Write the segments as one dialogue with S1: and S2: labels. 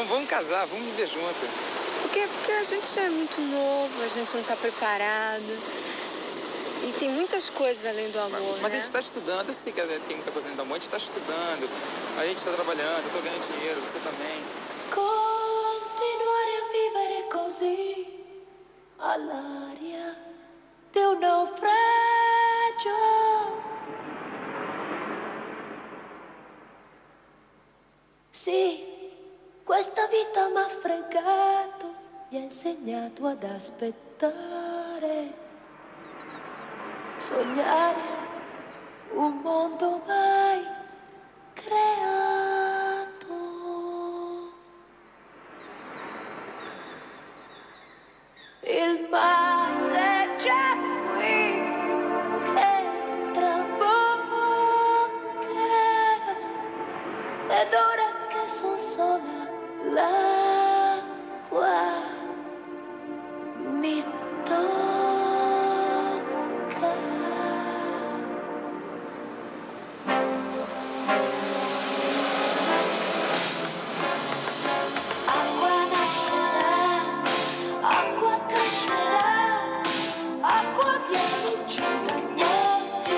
S1: Vamos casar, vamos viver junto.
S2: Porque a gente já é muito novo, a gente não tá preparado. E tem muitas coisas além do amor,
S1: Mas
S2: né?
S1: a gente está estudando, eu sei que tem muita coisa além do amor, a gente está estudando, a gente está trabalhando, eu tô ganhando dinheiro, você também.
S3: Continuare a vivere così, all'aria di un naufragio. Sì, questa vita m'ha fregato, mi ha insegnato ad aspettare, sognare un mondo mai creato. Il mare è già qui che trabocca ed ora che son sola l'acqua mi tocca. Acqua nascerà, acqua crescerà, acqua viene giù dai monti,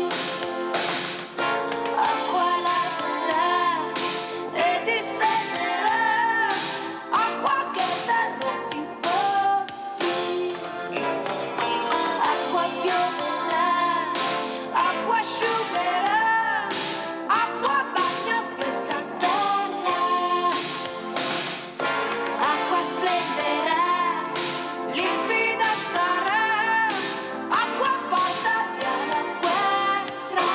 S3: acqua lavorerà e dissenerà, acqua che danno i ponti, acqua pioverà, acqua asciugherà, acqua bagna questa terra. Acqua splenderà, limpida sarà, acqua porta via la guerra.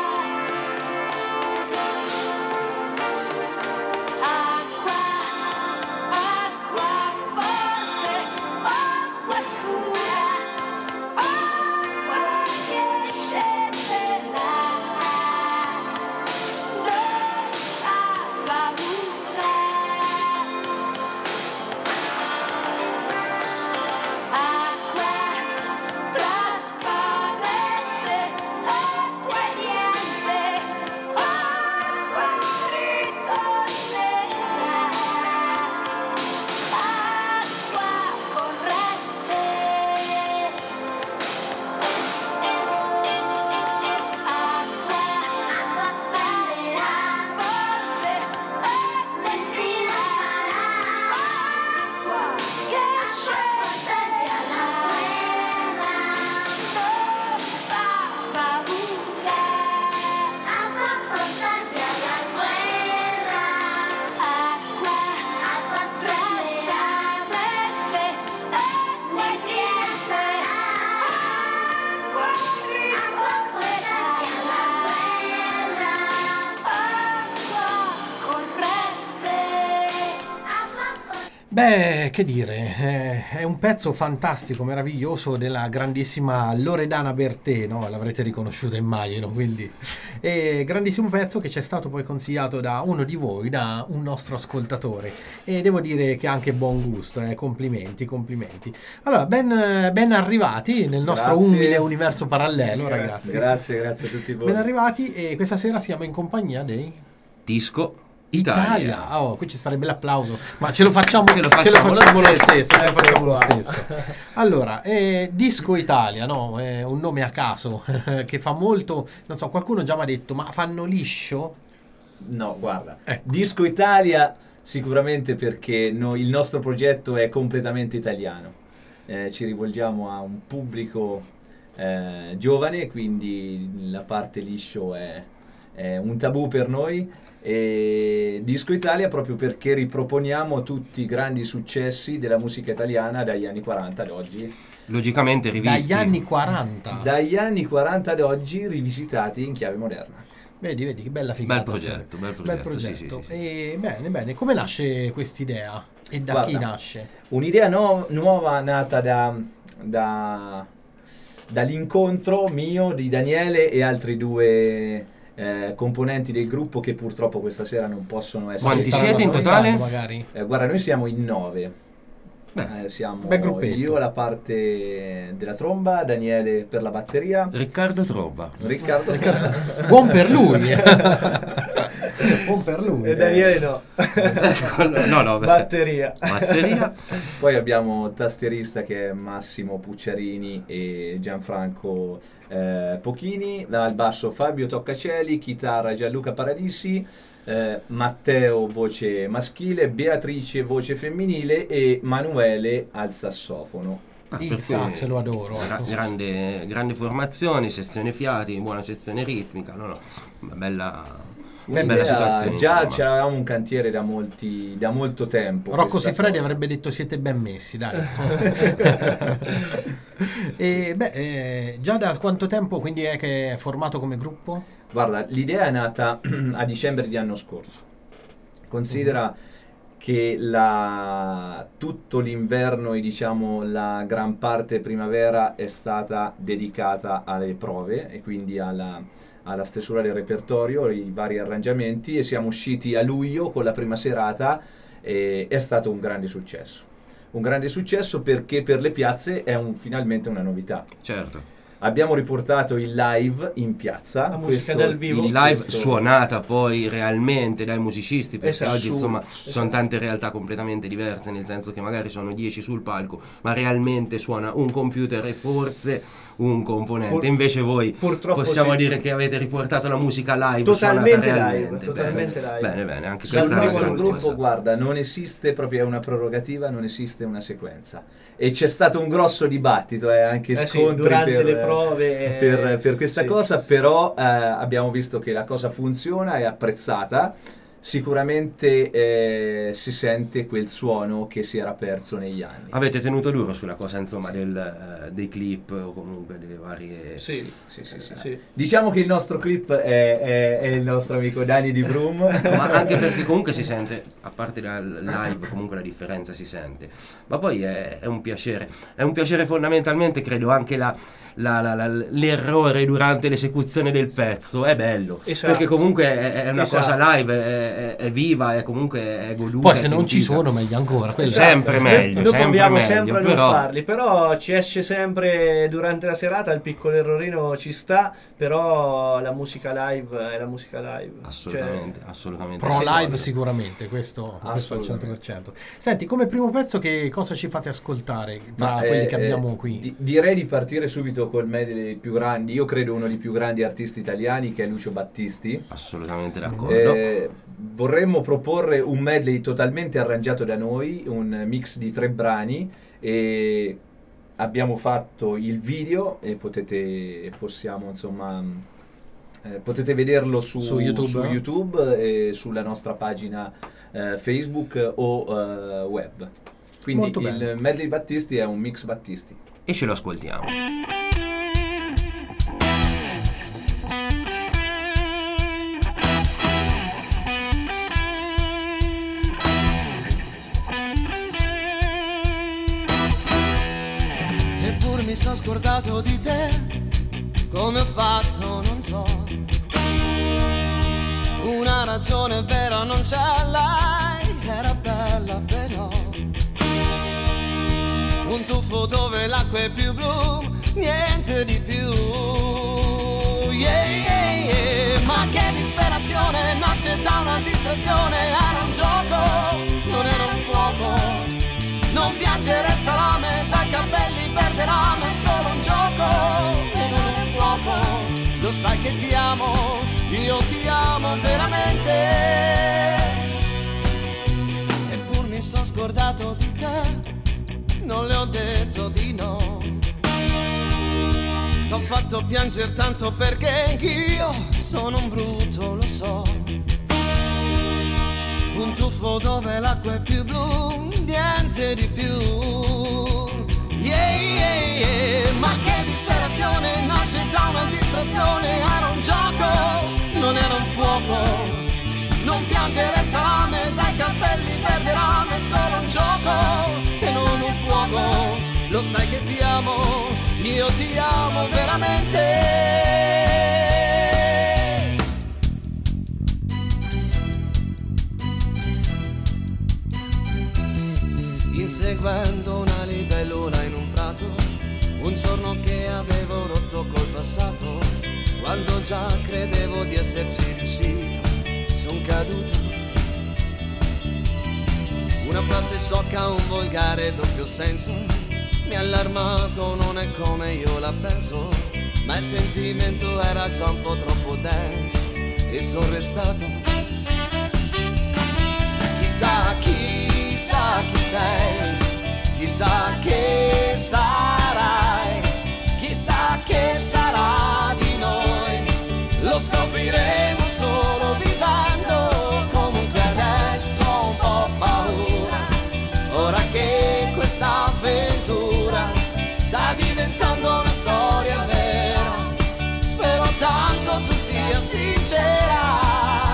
S3: Acqua, acqua forte, acqua scura, acqua che scenderà. Non ha paura. Acqua trasparente, acqua e niente, acqua ritornerà, acqua corrente, acqua sparerà forte e respirerà, acqua che scende alla guerra, non fa paura, acqua porta via la guerra, acqua trasparente e niente, acqua ritornerà, acqua corrente.
S4: Beh, che dire, è un pezzo fantastico, meraviglioso della grandissima Loredana Bertè, no? L'avrete riconosciuta immagino, quindi grandissimo pezzo che ci è stato poi consigliato da uno di voi, da un nostro ascoltatore, e devo dire che ha anche buon gusto, complimenti, complimenti. Allora, ben arrivati nel nostro
S5: Grazie.
S4: umile universo parallelo, ragazzi.
S5: Grazie a tutti voi.
S4: Ben arrivati, e questa sera siamo in compagnia dei
S6: Disco Italia.
S4: Oh, qui ci starebbe l'applauso, ma ce lo facciamo lo stesso. Allora, Disco Italia, no? È un nome a caso che fa molto, non so, qualcuno già mi ha detto, ma fanno liscio?
S5: No, guarda,
S4: Ecco.
S5: Disco Italia sicuramente perché il nostro progetto è completamente italiano. Ci rivolgiamo a un pubblico giovane, quindi la parte liscio è un tabù per noi. E Disco Italia proprio perché riproponiamo tutti i grandi successi della musica italiana dagli anni 40 ad oggi.
S6: Logicamente rivisti.
S4: Dagli anni 40
S5: ad oggi rivisitati in chiave moderna.
S4: Vedi che bella figata.
S6: Bel progetto.
S4: Sì. E bene, come nasce quest'idea? E da chi nasce?
S5: Un'idea nuova nata dall'incontro mio, di Daniele e altri due componenti del gruppo che purtroppo questa sera non possono essere.
S6: Quanti siete in totale?
S4: Magari.
S5: Guarda, noi siamo in 9. Siamo io la parte della tromba, Daniele per la batteria,
S6: Riccardo Tromba.
S5: Riccardo.
S4: Buon per lui. buon per lui.
S7: E Daniele no.
S6: No,
S7: Batteria.
S5: Poi abbiamo tastierista che è Massimo Pucciarini e Gianfranco Pochini, al basso Fabio Toccacelli, chitarra Gianluca Paradisi, Matteo voce maschile, Beatrice voce femminile e Manuele al sassofono.
S4: Il sax lo adoro.
S6: Grande formazione, sezione fiati, buona sezione ritmica, una bella situazione.
S5: Già c'avevamo un cantiere da molto tempo.
S4: Rocco Siffredi avrebbe detto siete ben messi, dai. Già da quanto tempo quindi è che è formato come gruppo?
S5: Guarda, l'idea è nata a dicembre di anno scorso. Considera che tutto l'inverno e diciamo la gran parte primavera è stata dedicata alle prove e quindi alla stesura del repertorio, i vari arrangiamenti, e siamo usciti a luglio con la prima serata e è stato un grande successo. Un grande successo perché per le piazze è finalmente una novità.
S6: Certo.
S5: Abbiamo riportato il live in piazza,
S7: la musica dal vivo,
S6: il live suonata poi realmente dai musicisti, perché oggi insomma sono tante realtà completamente diverse, nel senso che magari sono 10 sul palco, ma realmente suona un computer e forse un componente. Invece voi possiamo dire che avete riportato la musica live
S7: totalmente
S6: realmente.
S7: live.
S6: Bene, anche
S5: dal
S6: questa
S5: primo gruppo, guarda, non esiste proprio, è una prerogativa, non esiste una sequenza, e c'è stato un grosso dibattito, anche scontri
S7: durante le prove
S5: per questa cosa, però abbiamo visto che la cosa funziona, è apprezzata. Sicuramente si sente quel suono che si era perso negli anni.
S6: Avete tenuto duro sulla cosa, insomma, dei clip o comunque delle varie...
S5: Sì. Diciamo che il nostro clip è il nostro amico Dani di Brum.
S6: Ma anche perché comunque si sente, a parte dal live, comunque la differenza si sente. Ma poi è un piacere. È un piacere fondamentalmente, credo, anche l'errore durante l'esecuzione del pezzo. È bello.
S7: Esatto.
S6: Perché comunque è una cosa live, è viva, è comunque è goduta.
S4: Poi se non ci sono meglio ancora.
S6: Sempre meglio.
S7: Noi proviamo sempre a non
S6: però...
S7: farli, però ci esce sempre durante la serata, il piccolo errorino ci sta, però la musica live è la musica live.
S6: Assolutamente.
S4: Pro live sicuramente, questo al 100%. Senti, come primo pezzo che cosa ci fate ascoltare tra quelli che abbiamo qui?
S5: Direi di partire subito col medley dei più grandi, io credo uno dei più grandi artisti italiani, che è Lucio Battisti.
S6: Assolutamente d'accordo.
S5: Vorremmo proporre un medley totalmente arrangiato da noi, un mix di 3 brani, e abbiamo fatto il video e potete vederlo su YouTube e sulla nostra pagina Facebook o web. Quindi il medley Battisti è un mix Battisti.
S6: E ce lo ascoltiamo.
S8: Eppure mi sono scordato di te, come ho fatto non so. Una ragione vera non c'è, lei era bella però. Un tuffo dove l'acqua è più blu, niente di più. Ma che disperazione, nasce da una distrazione. Era un gioco, non era un fuoco. Non piangere il salame, dai capelli perderà, ma è solo un gioco e non un fuoco. Lo sai che ti amo, io ti amo veramente. Eppur mi sono scordato di te, non le ho detto di no. T'ho fatto piangere tanto perché anch'io sono un brutto, lo so. Un tuffo dove l'acqua è più blu, niente di più. Ma che disperazione, nasce da una distrazione. Era un gioco, non era un fuoco. Non piangere il salame, dai capelli perderà, ma è solo un gioco e non un fuoco. Lo sai che ti amo, io ti amo veramente. Inseguendo una libellula in un prato, un giorno che avevo rotto col passato, quando già credevo di esserci riuscito. son caduto. Una frase sciocca, un volgare doppio senso, mi ha allarmato, non è come io la penso, ma il sentimento era già un po' troppo denso e son restato. Chissà chi sei, chissà che sarai, chissà che sarà di noi, lo scopriremo solo vivendo. Comunque adesso ho un po' paura, ora che questa avventura sta diventando una storia vera. Spero tanto tu sia sincera.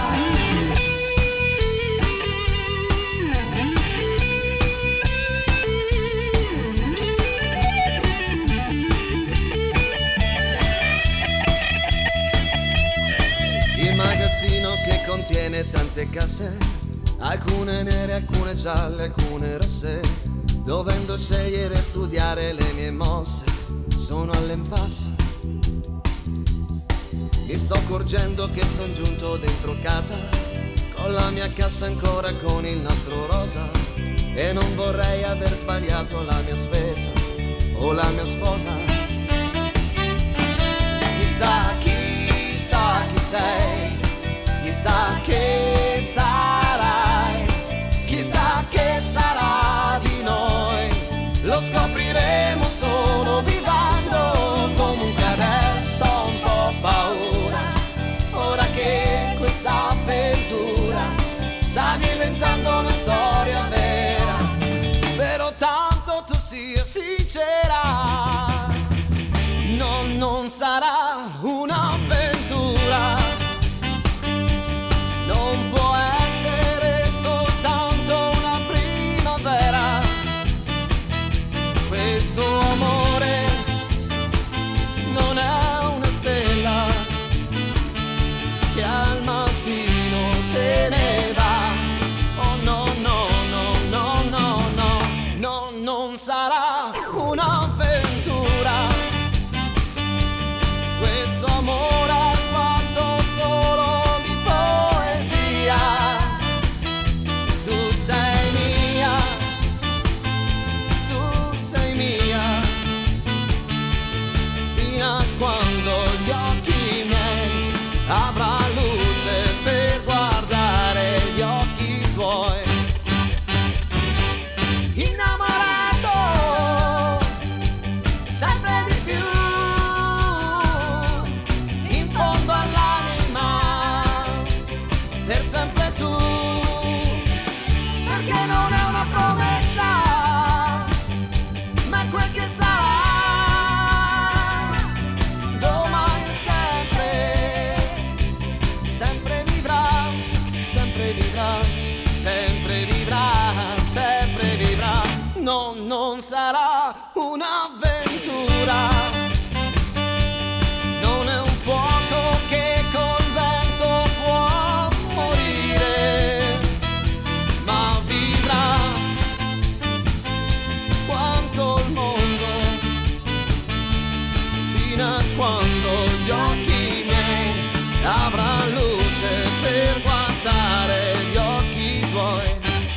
S8: Il magazzino che contiene tante casse, alcune nere, alcune gialle, alcune rosse. Dovendo scegliere e studiare le mie mosse, sono all'impasse. Mi sto accorgendo che son giunto dentro casa, con la mia cassa ancora con il nastro rosa, e non vorrei aver sbagliato la mia spesa o la mia sposa. Chissà chi sei, chissà che sarai, chissà che sarà di noi, lo scopriremo solo vivendo. Comunque adesso ho un po' paura, ora che questa avventura sta diventando una storia vera. Spero tanto tu sia sincera. No, non sarà un'avventura, non può essere soltanto una primavera. Questo amore non è una stella che al mattino se ne va. Oh no, no, no, no, no, no, no, non sarà un'avventura. Questo amore è fatto solo di poesia. Tu sei mia, tu sei mia, fino a quando gli occhi miei avrà luce per guardare gli occhi tuoi. Innamorato sempre di più, in fondo all'anima, per sempre tu, perché non è una promessa, ma è quel che sarà. Domani sempre, sempre vivrà, sempre vivrà, sempre vivrà, sempre vivrà. No, non sarà un'avventura, non è un fuoco che col vento può morire, ma vivrà quanto il mondo, fino a quando gli occhi miei avrà luce per guardare gli occhi tuoi.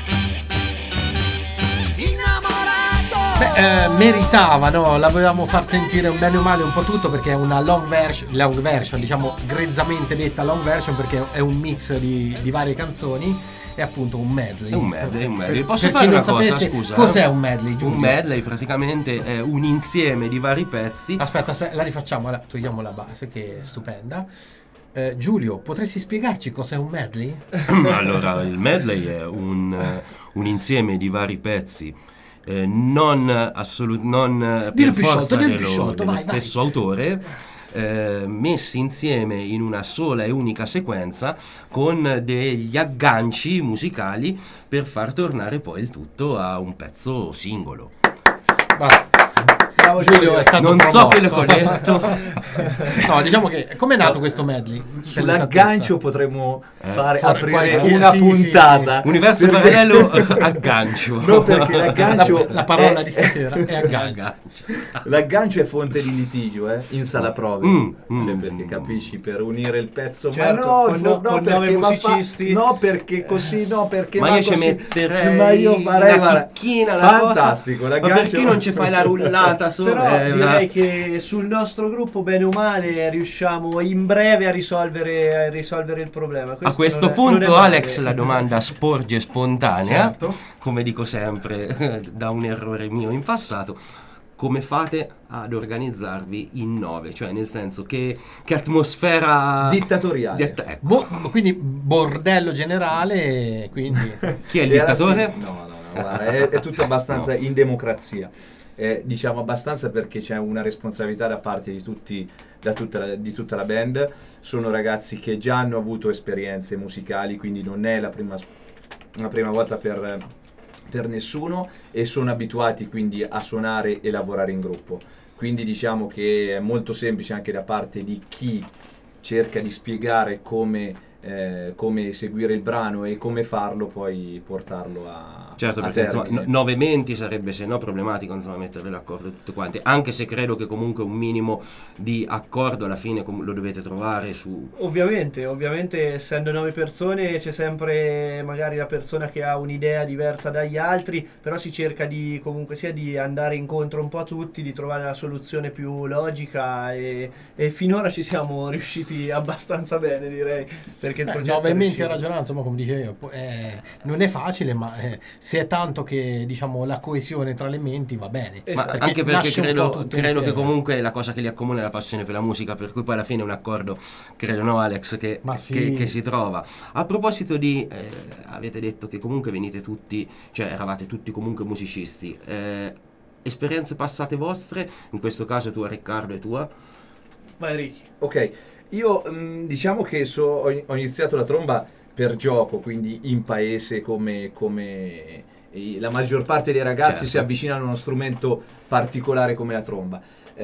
S4: Meritava, no? L'avevamo far sentire un bene o male un po' tutto, perché è una long version, diciamo grezzamente detta long version, perché è un mix di varie canzoni. È appunto un medley.
S6: È un medley.
S4: Posso fare una cosa, scusa? Cos'è un medley, Giulio?
S6: Un medley praticamente è un insieme di vari pezzi.
S4: Aspetta, la rifacciamo, togliamo la base che è stupenda. Giulio, potresti spiegarci cos'è un medley?
S6: Allora, il medley è un insieme di vari pezzi, non per forza dello stesso autore, messi insieme in una sola e unica sequenza con degli agganci musicali per far tornare poi il tutto a un pezzo singolo.
S7: Bravo
S4: Giulio è stato
S6: Non
S4: promosso.
S6: so che l'ho detto.
S4: No, diciamo che com'è nato questo medley?
S5: Sull'aggancio potremmo
S4: fare
S5: aprire
S4: qualche-
S5: una
S4: sì,
S5: puntata.
S6: Universo
S5: Per-
S6: parallelo aggancio.
S5: No, perché l'aggancio
S4: La parola
S5: è-
S4: di stasera è aggancio.
S5: L'aggancio è fonte di litigio, in sala prove. Cioè, perché capisci, per unire il pezzo,
S7: Certo,
S5: ma no,
S7: con
S5: no,
S7: con
S5: perché
S7: 9
S5: va
S7: musicisti.
S5: no, perché così, no, perché
S6: Ma
S5: va
S6: io ci
S5: così.
S6: metterei
S5: ma io farei
S6: una chicchina, la
S5: fantastico,
S6: cosa. Ma
S5: l'aggancio.
S6: perché non ci fai la rullata sopra?
S7: Però direi che sul nostro gruppo, bene o male, riusciamo in breve a risolvere il problema.
S6: A questo
S7: non è
S6: punto,
S7: male.
S6: Alex, la domanda sporge spontanea,
S4: Certo.
S6: come dico sempre, da un errore mio in passato. Come fate ad organizzarvi in 9? Cioè, nel senso, che atmosfera
S5: Dittatoriale.
S6: ecco.
S4: Quindi bordello generale, quindi
S6: Chi è il
S5: E alla
S6: dittatore?
S5: fine- no, guarda, è tutto abbastanza in democrazia. Diciamo abbastanza perché c'è una responsabilità da parte di tutti, di tutta la band. Sono ragazzi che già hanno avuto esperienze musicali, quindi non è la prima volta per nessuno, e sono abituati quindi a suonare e lavorare in gruppo. Quindi diciamo che è molto semplice anche da parte di chi cerca di spiegare come eseguire il brano e come farlo, poi portarlo a
S6: Certo,
S5: a
S6: perché insomma,
S5: termine.
S6: 9 menti sarebbe se no problematico, insomma, metterle d'accordo tutte quante, anche se credo che comunque un minimo di accordo alla fine lo dovete trovare su...
S7: Ovviamente, essendo 9 persone c'è sempre magari la persona che ha un'idea diversa dagli altri, però si cerca di comunque sia di andare incontro un po' a tutti, di trovare la soluzione più logica e finora ci siamo riusciti abbastanza bene, direi, perché il progetto
S4: 9
S7: è
S4: menti a
S7: riuscito.
S4: ragionare, insomma, come dicevo io, non è facile, ma se è tanto che, diciamo, la coesione tra le menti va bene.
S6: Ma
S7: Esatto.
S6: anche perché
S4: nasce un po' tutto
S6: credo che
S4: insieme.
S6: comunque la cosa che li accomuna è la passione per la musica, per cui poi alla fine è un accordo, credo, no Alex, che
S4: Ma sì.
S6: che si trova. A proposito di, avete detto che comunque venite tutti, cioè eravate tutti comunque musicisti, esperienze passate vostre, in questo caso tua Riccardo e tua?
S7: Vai Ricky.
S5: Ok, io diciamo che ho iniziato la tromba per gioco, quindi in paese come la maggior parte dei ragazzi
S6: Certo.
S5: si avvicinano a uno strumento particolare come la tromba.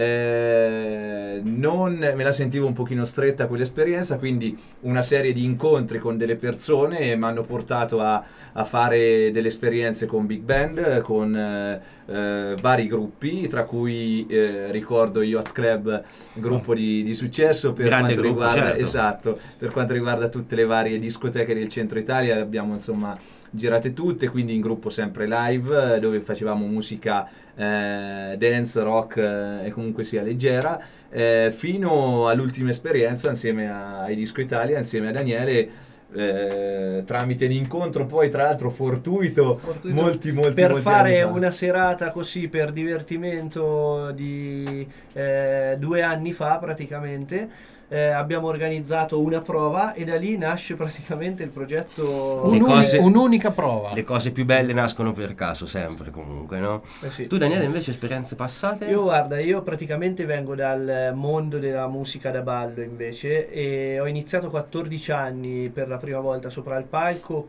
S5: Non me la sentivo un pochino stretta quell'esperienza, quindi una serie di incontri con delle persone mi hanno portato a fare delle esperienze con big band, con vari gruppi, tra cui ricordo Yacht Club, gruppo di successo per
S6: Grande
S5: quanto
S6: gruppo,
S5: riguarda,
S6: certo.
S5: esatto, per quanto riguarda tutte le varie discoteche del centro Italia, abbiamo insomma girate tutte, quindi in gruppo sempre live, dove facevamo musica dance, rock e comunque sia leggera, fino all'ultima esperienza insieme ai Disco Italia, insieme a Daniele, tramite l'incontro poi tra l'altro fortuito molti
S7: per fare
S5: anni fa.
S7: una serata così per divertimento di 2 anni fa praticamente. Abbiamo organizzato una prova e da lì nasce praticamente il progetto.
S4: Un'unica prova.
S6: Le cose più belle nascono per caso sempre comunque, no?
S7: Sì.
S6: Tu Daniele invece esperienze passate?
S7: Io praticamente vengo dal mondo della musica da ballo invece, e ho iniziato 14 anni per la prima volta sopra il palco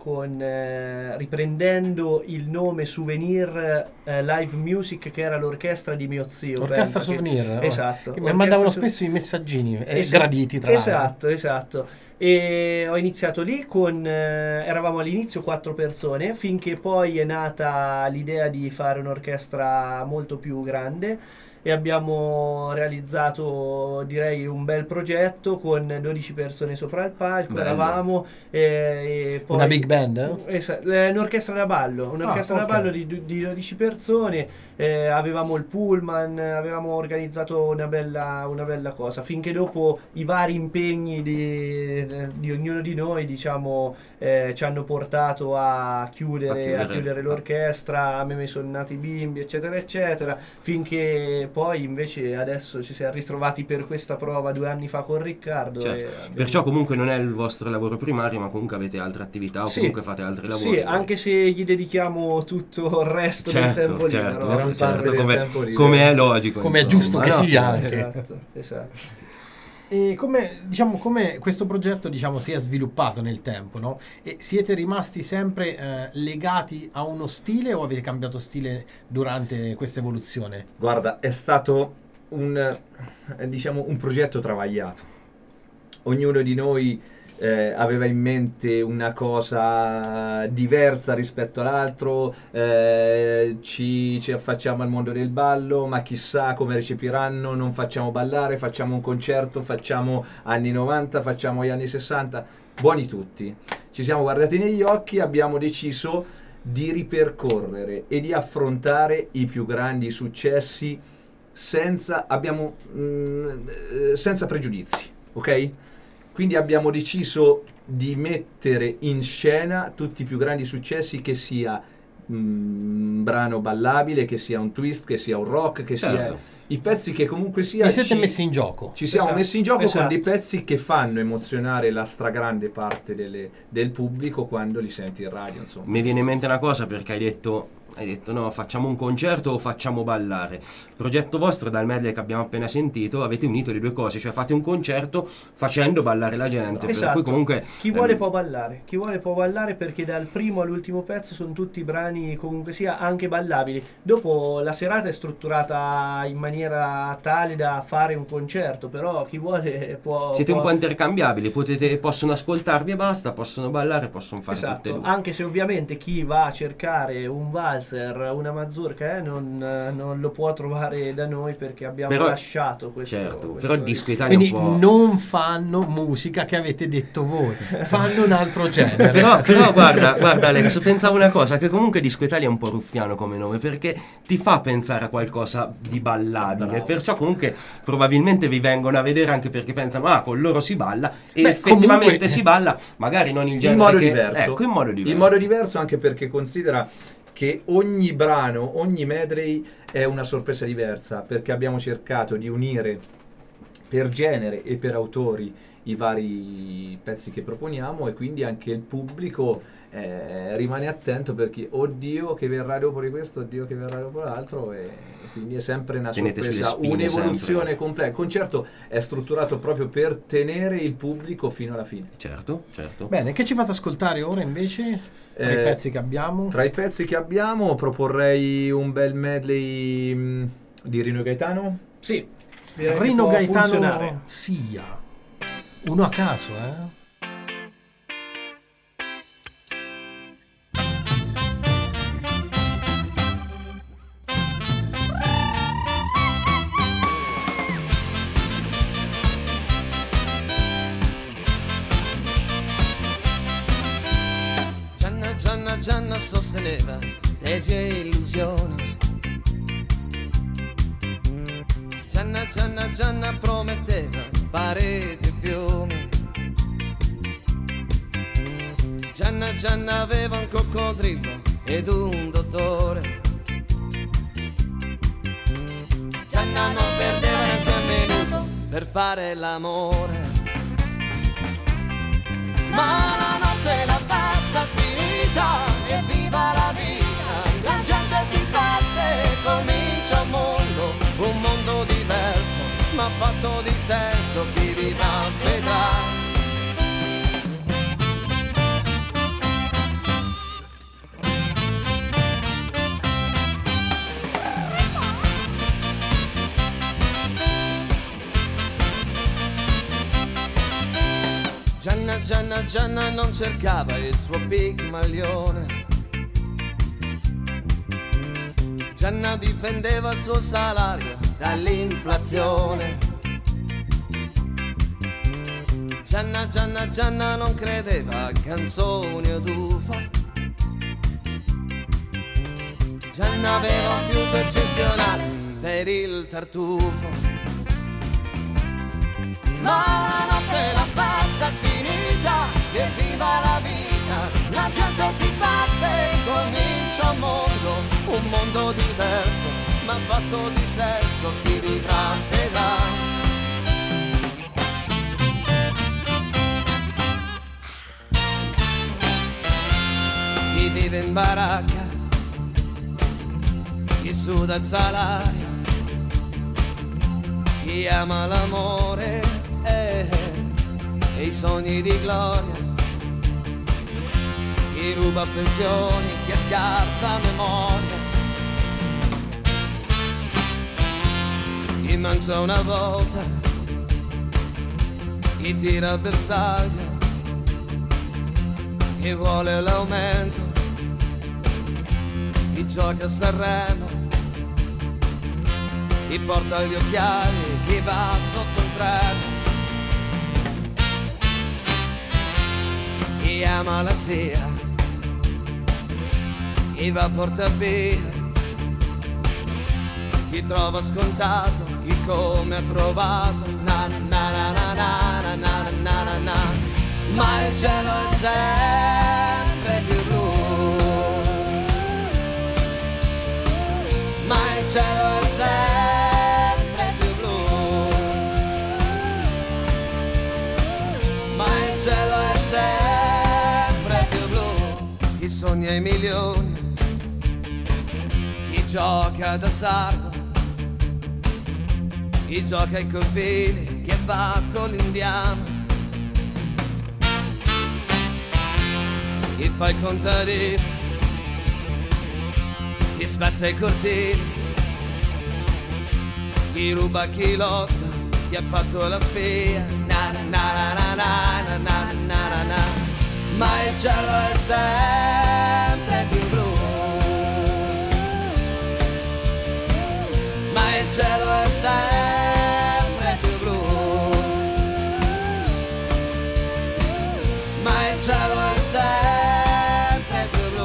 S7: riprendendo il nome Souvenir Live Music, che era l'orchestra di mio zio.
S4: L'orchestra
S7: pensa che-
S4: Souvenir.
S7: Esatto.
S4: Mi
S7: Orchestra
S4: mandavano
S7: Sou-
S4: spesso i messaggini
S7: sì,
S4: graditi, tra l'altro.
S7: Esatto. E ho iniziato lì eravamo all'inizio 4 persone, finché poi è nata l'idea di fare un'orchestra molto più grande, e abbiamo realizzato, direi, un bel progetto con 12 persone sopra il palco.
S6: Bello.
S7: Eravamo e poi
S4: Una big band?
S7: un'orchestra da ballo, da
S4: ok.
S7: ballo di 12 persone. Avevamo il pullman, avevamo organizzato una bella cosa, finché dopo i vari impegni di ognuno di noi, diciamo, ci hanno portato a chiudere l'orchestra. A me sono nati i bimbi, eccetera eccetera, finché poi invece adesso ci siamo ritrovati per questa prova 2 anni fa con Riccardo.
S6: Certo.
S7: E abbiamo-
S6: Perciò comunque non è il vostro lavoro primario, ma comunque avete altre attività o
S7: Sì.
S6: comunque fate altri lavori.
S7: Sì, anche se gli dedichiamo tutto il resto del tempo
S6: certo,
S7: libero.
S5: gran parte del tempo libero.
S6: come è logico.
S4: Come è giusto
S6: insomma,
S4: che
S6: no?
S4: sia. anche.
S7: Esatto.
S4: E come questo progetto si è sviluppato nel tempo, no? E siete rimasti sempre legati a uno stile o avete cambiato stile durante questa evoluzione?
S5: Guarda, è stato un progetto travagliato. Ognuno di noi aveva in mente una cosa diversa rispetto all'altro, ci affacciamo al mondo del ballo, ma chissà come recepiranno, non facciamo ballare, facciamo un concerto, facciamo anni 90, facciamo gli anni 60, buoni tutti. Ci siamo guardati negli occhi, abbiamo deciso di ripercorrere e di affrontare i più grandi successi senza pregiudizi, ok? Quindi abbiamo deciso di mettere in scena tutti i più grandi successi, che sia un brano ballabile, che sia un twist, che sia un rock, che sia i pezzi che comunque sia.
S4: Vi siete messi in gioco.
S5: Ci siamo messi in gioco con dei pezzi che fanno emozionare la stragrande parte del pubblico quando li senti in radio, insomma.
S6: Mi viene in mente una cosa, perché hai detto no, facciamo un concerto o facciamo ballare. Il progetto vostro, dal medley che abbiamo appena sentito, avete unito le due cose, cioè fate un concerto facendo ballare la gente.
S7: Esatto.
S6: Per cui comunque
S7: chi vuole può ballare, perché dal primo all'ultimo pezzo sono tutti brani comunque sia anche ballabili. Dopo la serata è strutturata in maniera tale da fare un concerto, però chi vuole può.
S6: Siete un po' intercambiabili, possono ascoltarvi e basta, possono ballare, possono fare tutte e due.
S7: Anche se ovviamente chi va a cercare un valzer, una mazurka, non lo può trovare da noi, perché abbiamo lasciato questo.
S6: Certo,
S7: questo
S6: però Disco Italia
S4: quindi non fanno musica che avete detto voi, fanno un altro genere.
S6: però guarda Alex, pensavo una cosa, che comunque Disco Italia è un po' ruffiano come nome, perché ti fa pensare a qualcosa di ballabile. Bravo. Perciò comunque probabilmente vi vengono a vedere anche perché pensano con loro si balla, e effettivamente comunque si balla, magari non il genere
S5: in modo
S6: diverso.
S5: Ecco, in modo diverso, anche perché considera che ogni brano, ogni medley è una sorpresa diversa, perché abbiamo cercato di unire per genere e per autori i vari pezzi che proponiamo, e quindi anche il pubblico rimane attento, perché oddio che verrà dopo di questo, oddio che verrà dopo l'altro, e quindi è sempre una sorpresa, un'evoluzione completa. Il concerto è strutturato proprio per tenere il pubblico fino alla fine.
S6: Certo.
S4: Bene, che ci fate ascoltare ora invece? Tra i pezzi che abbiamo?
S5: Tra i pezzi che abbiamo proporrei un bel medley di Rino Gaetano.
S7: Sì,
S4: Rino Gaetano sia uno a caso,
S8: Gianna sosteneva tesi e illusioni. Gianna prometteva pareti e fiumi. Gianna aveva un coccodrillo ed un dottore. Gianna non perdeva neanche un minuto per fare l'amore. Ma la notte la festa è finita e viva la vita, la gente si sveste e comincia un mondo diverso, ma fatto di senso, chi vivrà vedrà. Gianna non cercava il suo pigmalione. Gianna difendeva il suo salario dall'inflazione. Gianna non credeva a canzoni o d'UFO. Gianna aveva un fiuto eccezionale per il tartufo. Ma la notte la festa è finita, e viva la vita, la gente si sveste e comincia un mondo diverso, ma fatto di sesso, chi vivrà vedrà. Chi vive in baracca, chi suda il salario, chi ama l'amore e e i sogni di gloria, chi ruba pensioni, chi ha scarsa memoria, chi mangia una volta, chi tira bersaglio, chi vuole l'aumento, chi gioca a Sanremo, chi porta gli occhiali, chi va sotto il treno, chi ama la zia, chi va a portavia, chi trova scontato, chi come ha trovato, na na na na na na na na na na. Ma il cielo è sempre più blu, ma il cielo è sempre più blu, ma il cielo è sempre più blu. Chi sogna i milioni, chi gioca d'azzardo, chi gioca ai confini, chi ha fatto l'indiano, chi fa il contadino, chi spezza i cortili, chi ruba, chi lotta, chi ha fatto la spia, na na na na na na na na na. Ma il cielo è sempre più blu, ma il cielo è sempre più blu, ma il cielo è sempre più blu,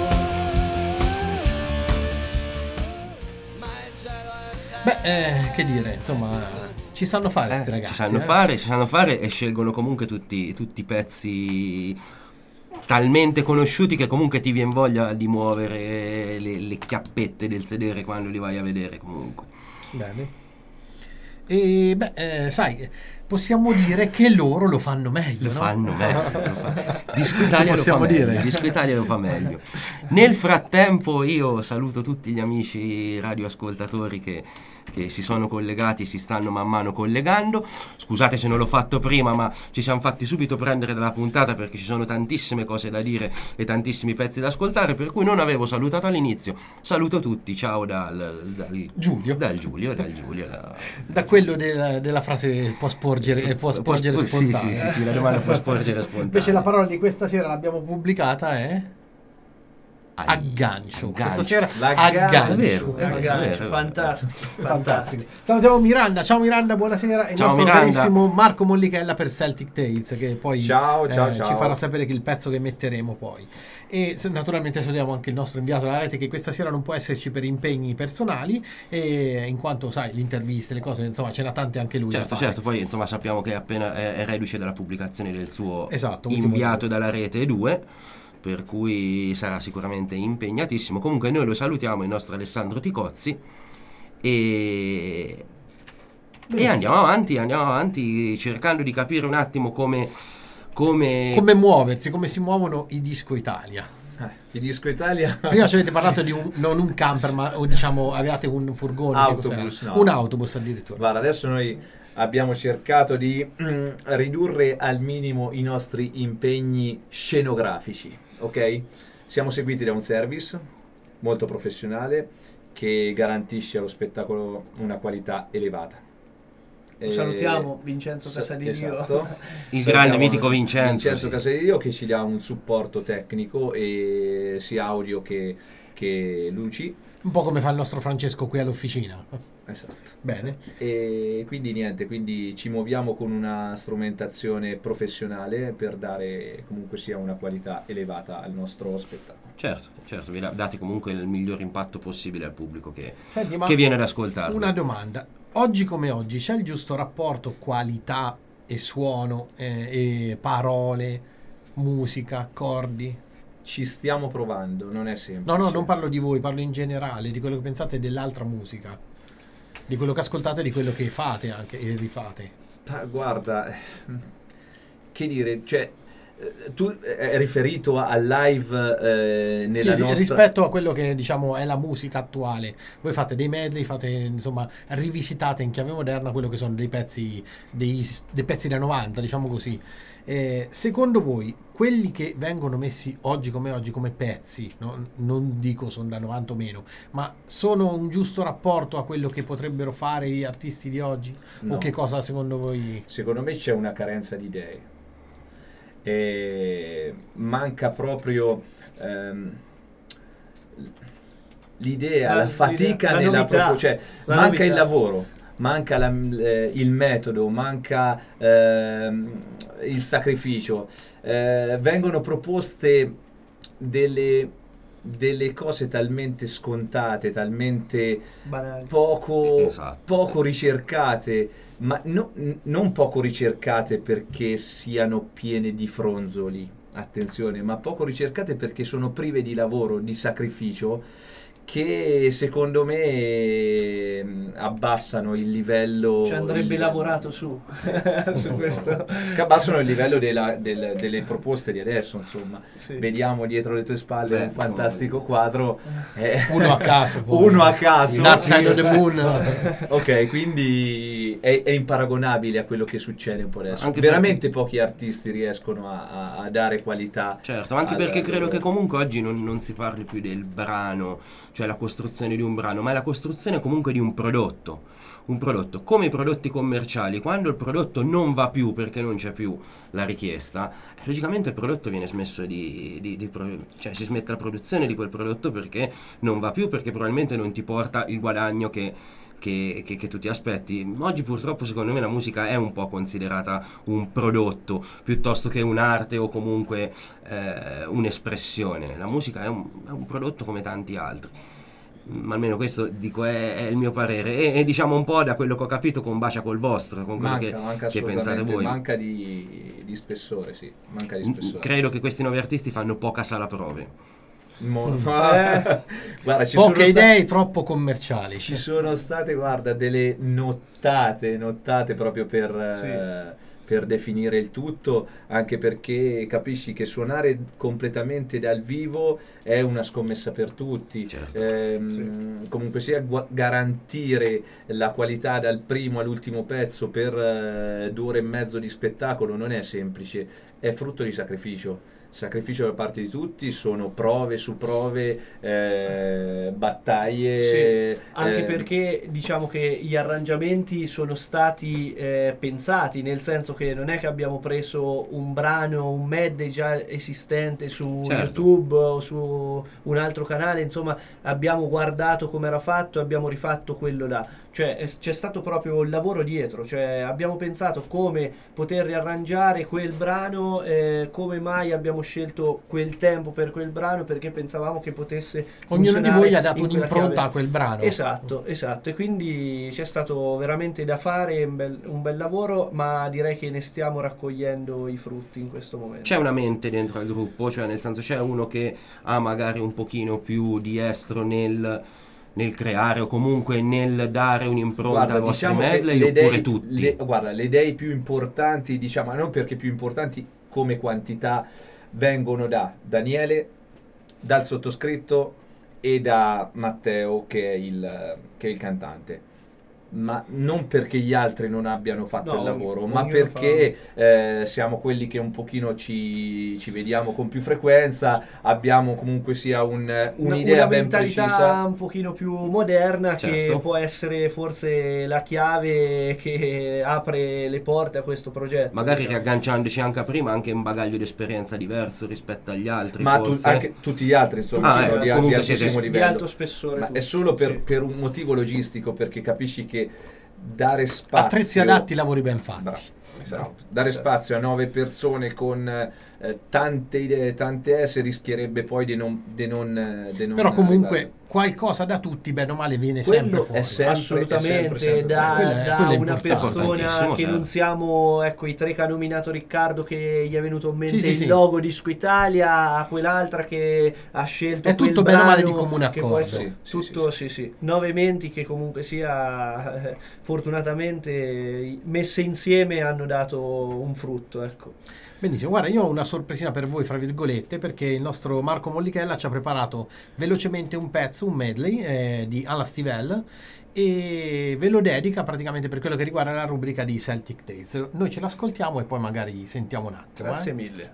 S8: ma il cielo è sempre.
S4: Beh, che dire, insomma, ci sanno fare questi ragazzi.
S6: Ci sanno fare e scelgono comunque tutti i pezzi talmente conosciuti che comunque ti viene voglia di muovere le chiappette del sedere quando li vai a vedere comunque.
S4: Bene. E sai, possiamo dire che loro lo fanno meglio,
S6: Lo
S4: no?
S6: fanno meglio. Disco Italia
S4: Possiamo
S6: lo fa meglio.
S4: dire.
S6: Disco Italia lo fa meglio. Nel frattempo io saluto tutti gli amici radioascoltatori che si sono collegati e si stanno man mano collegando. Scusate se non l'ho fatto prima, ma ci siamo fatti subito prendere dalla puntata perché ci sono tantissime cose da dire e tantissimi pezzi da ascoltare, per cui non avevo salutato all'inizio. Saluto tutti, ciao dal
S4: Giulio. Da quello della frase può sporgere spontanea.
S6: Sì, la domanda può sporgere spontanea.
S4: Invece la parola di questa sera l'abbiamo pubblicata è aggancio. Questa sera aggancio.
S6: È vero.
S7: Fantastico.
S4: Salutiamo Miranda. Ciao Miranda, buonasera. E il
S6: Ciao,
S4: nostro
S6: Miranda.
S4: carissimo Marco Mollichella per Celtic Tales, che poi
S5: Ciao.
S4: ci farà sapere che il pezzo che metteremo poi. E naturalmente salutiamo anche il nostro inviato alla rete, che questa sera non può esserci per impegni personali, e in quanto sai, le interviste, le cose, insomma, ce n'ha tante anche lui da fare.
S6: Certo, poi insomma sappiamo che appena è reduce dalla pubblicazione del suo
S4: ultimo
S6: inviato dalla rete 2, per cui sarà sicuramente impegnatissimo. Comunque noi lo salutiamo, il nostro Alessandro Ticozzi, e andiamo avanti cercando di capire un attimo come
S4: muoversi, come si muovono i Disco Italia.
S5: Il Disco Italia.
S4: Prima ci avete parlato di non un camper, ma diciamo avevate un furgone,
S5: Autobus, no.
S4: Un autobus addirittura.
S5: Guarda, adesso noi abbiamo cercato di ridurre al minimo i nostri impegni scenografici, ok? Siamo seguiti da un service molto professionale che garantisce allo spettacolo una qualità elevata.
S7: Salutiamo Vincenzo Casadio.
S5: Esatto.
S6: il grande mitico Vincenzo sì.
S5: Casadio, che ci dà un supporto tecnico e sia audio che luci.
S4: Un po' come fa il nostro Francesco qui all'officina.
S5: Esatto.
S4: Bene.
S5: E quindi ci muoviamo con una strumentazione professionale per dare comunque sia una qualità elevata al nostro spettacolo.
S6: Certo, vi date comunque il miglior impatto possibile al pubblico che
S4: Senti,
S6: viene ad ascoltarlo.
S4: Una domanda: oggi come oggi c'è il giusto rapporto qualità e suono, e parole, musica, accordi?
S5: Ci stiamo provando, non è semplice.
S4: No, non parlo di voi, parlo in generale, di quello che pensate dell'altra musica, di quello che ascoltate, di quello che fate anche e rifate.
S5: Guarda, che dire, cioè tu è riferito al live nella
S4: Sì,
S5: nostra...
S4: rispetto a quello che diciamo è la musica attuale. Voi fate dei medley, fate insomma rivisitate in chiave moderna quello che sono dei pezzi dei pezzi da 90, diciamo così. Secondo voi quelli che vengono messi oggi come pezzi, non dico sono da 90 o meno, ma sono un giusto rapporto a quello che potrebbero fare gli artisti di oggi?
S5: No.
S4: O che cosa secondo voi?
S5: Secondo me c'è una carenza di idee. Manca proprio l'idea, la fatica
S7: la
S5: nella
S7: novità,
S5: cioè
S7: la
S5: manca
S7: novità.
S5: il lavoro, manca il metodo, manca il sacrificio. Vengono proposte delle cose talmente scontate, talmente
S7: Banali.
S5: poco ricercate, ma non poco ricercate perché siano piene di fronzoli, attenzione, ma poco ricercate perché sono prive di lavoro, di sacrificio, che secondo me abbassano il livello.
S7: Ci andrebbe lavorato su questo.
S5: Che abbassano il livello delle proposte di adesso, insomma.
S7: Sì.
S5: Vediamo dietro le tue spalle un fantastico quadro.
S4: Uno a caso. Poi.
S5: Uno a caso.
S4: Dark Side of the Moon.
S5: Ok, quindi è imparagonabile a quello che succede un po' adesso.
S6: Anche
S5: veramente pochi artisti riescono a dare qualità.
S6: Certo, anche perché credo che comunque oggi non si parli più del brano, cioè la costruzione di un brano, ma è la costruzione comunque di un prodotto. Un prodotto, come i prodotti commerciali, quando il prodotto non va più perché non c'è più la richiesta, logicamente il prodotto viene smesso cioè si smette la produzione di quel prodotto perché non va più, perché probabilmente non ti porta il guadagno che tu ti aspetti. Oggi purtroppo secondo me la musica è un po' considerata un prodotto piuttosto che un'arte o comunque un'espressione. La musica è un prodotto come tanti altri. Ma almeno questo dico è il mio parere e diciamo un po' da quello che ho capito combacia col vostro, con quello
S5: Manca
S6: che pensate voi.
S5: Manca di spessore, sì, manca di spessore.
S6: Credo che questi nuovi artisti fanno poca sala prove.
S5: Guarda,
S4: Poche idee troppo commerciali.
S5: Ci sono state, guarda, delle nottate proprio per definire il tutto, anche perché capisci che suonare completamente dal vivo è una scommessa per tutti.
S6: Certo.
S5: Comunque sia, garantire la qualità dal primo all'ultimo pezzo per 2 ore e mezzo di spettacolo non è semplice, è frutto di sacrificio da parte di tutti, sono prove su prove, battaglie.
S7: Sì, anche perché diciamo che gli arrangiamenti sono stati pensati, nel senso che non è che abbiamo preso un brano, un medley già esistente su YouTube o su un altro canale, insomma abbiamo guardato come era fatto e abbiamo rifatto quello là. Cioè c'è stato proprio il lavoro dietro, cioè abbiamo pensato come poter riarrangiare quel brano, come mai abbiamo scelto quel tempo per quel brano, perché pensavamo che potesse
S4: ognuno di voi ha dato
S7: in quella
S4: un'impronta
S7: chiave.
S4: a quel brano.
S7: Esatto, e quindi c'è stato veramente da fare un bel lavoro, ma direi che ne stiamo raccogliendo i frutti in questo momento.
S6: C'è una mente dentro al gruppo, cioè nel senso c'è uno che ha magari un pochino più di estro nel creare o comunque nel dare un'impronta ai vostri medley, oppure tutti?
S5: Le idee più importanti, diciamo, non perché più importanti come quantità, vengono da Daniele, dal sottoscritto e da Matteo che è il cantante. Ma non perché gli altri non abbiano fatto il lavoro, ma perché siamo quelli che un pochino ci vediamo con più frequenza, abbiamo comunque sia un'idea ben precisa,
S7: una mentalità un pochino più moderna,
S6: certo,
S7: che può essere forse la chiave che apre le porte a questo progetto.
S6: Magari riagganciandoci anche a prima, anche un bagaglio di esperienza diverso rispetto agli altri.
S5: Ma anche tutti gli altri insomma sono di altissimo livello,
S7: di alto spessore.
S5: Ma è solo per un motivo logistico, perché capisci che dare spazio,
S4: attrezzi adatti, lavori ben fatti.
S5: Bravo, esatto. Dare spazio a 9 persone con tante idee, tante esse, rischierebbe poi di non
S4: però comunque arrivare. Qualcosa da tutti bene o male viene sempre fuori.
S7: Assolutamente, da una persona che non siamo, ecco, i 3 che ha nominato Riccardo, che gli è venuto in mente il logo di Squitalia, a quell'altra che ha scelto
S4: è tutto bene o male di comune accordo.
S7: Tutto 9 menti che comunque sia fortunatamente messe insieme hanno dato un frutto, ecco.
S4: Benissimo, guarda, io ho una sorpresina per voi, fra virgolette, perché il nostro Marco Mollichella ci ha preparato velocemente un pezzo, un medley di Alla Stivell, e ve lo dedica praticamente per quello che riguarda la rubrica di Celtic Tales. Noi ce l'ascoltiamo e poi magari sentiamo un attimo.
S7: Grazie mille.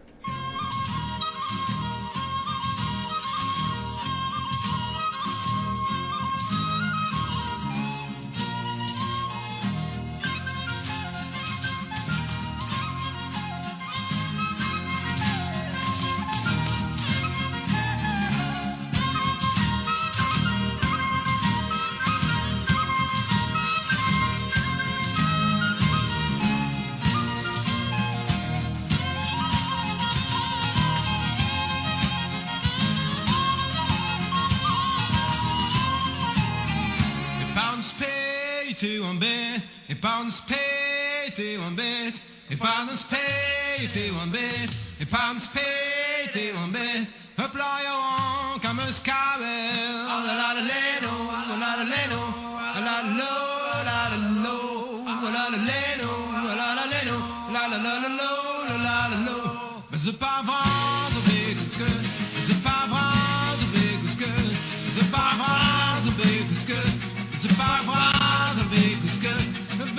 S8: Pounds pay to one bit, a pounds pay to one bit, a pounds pay to one bit. Apply on comme un scabel. Oh la la la leno, oh la la leno, oh la la la la lo, oh la la leno, oh la la leno, la la la la lo, la la lo. Mais c'est pas vrai, so big as good. C'est pas vrai, so big as good. C'est pas vrai, so big as good. C'est pas vrai, so big as good.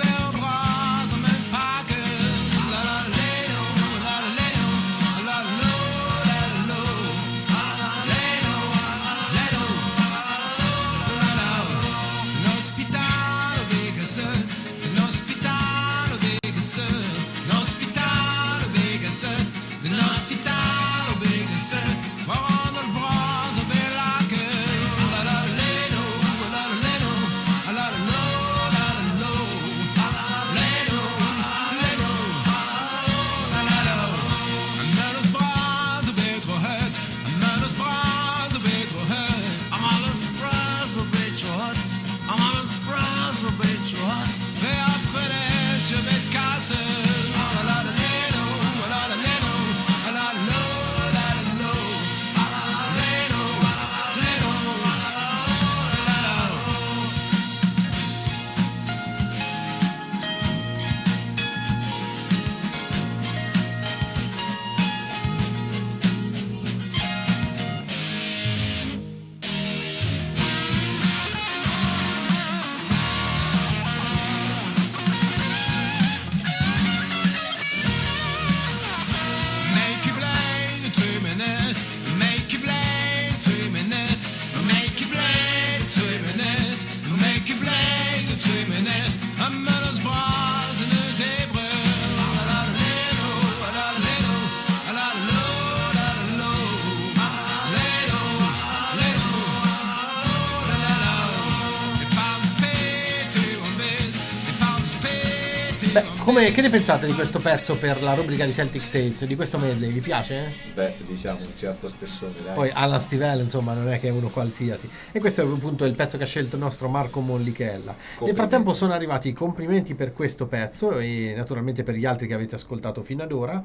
S4: Che ne pensate di questo pezzo per la rubrica di Celtic Tales, di questo medley? Vi piace?
S5: Beh, diciamo un certo spessore, dai.
S4: Poi Alan Stivell, insomma, non è che è uno qualsiasi. E questo è appunto il pezzo che ha scelto il nostro Marco Mollichella. Nel frattempo sono arrivati i complimenti per questo pezzo e naturalmente per gli altri che avete ascoltato fino ad ora.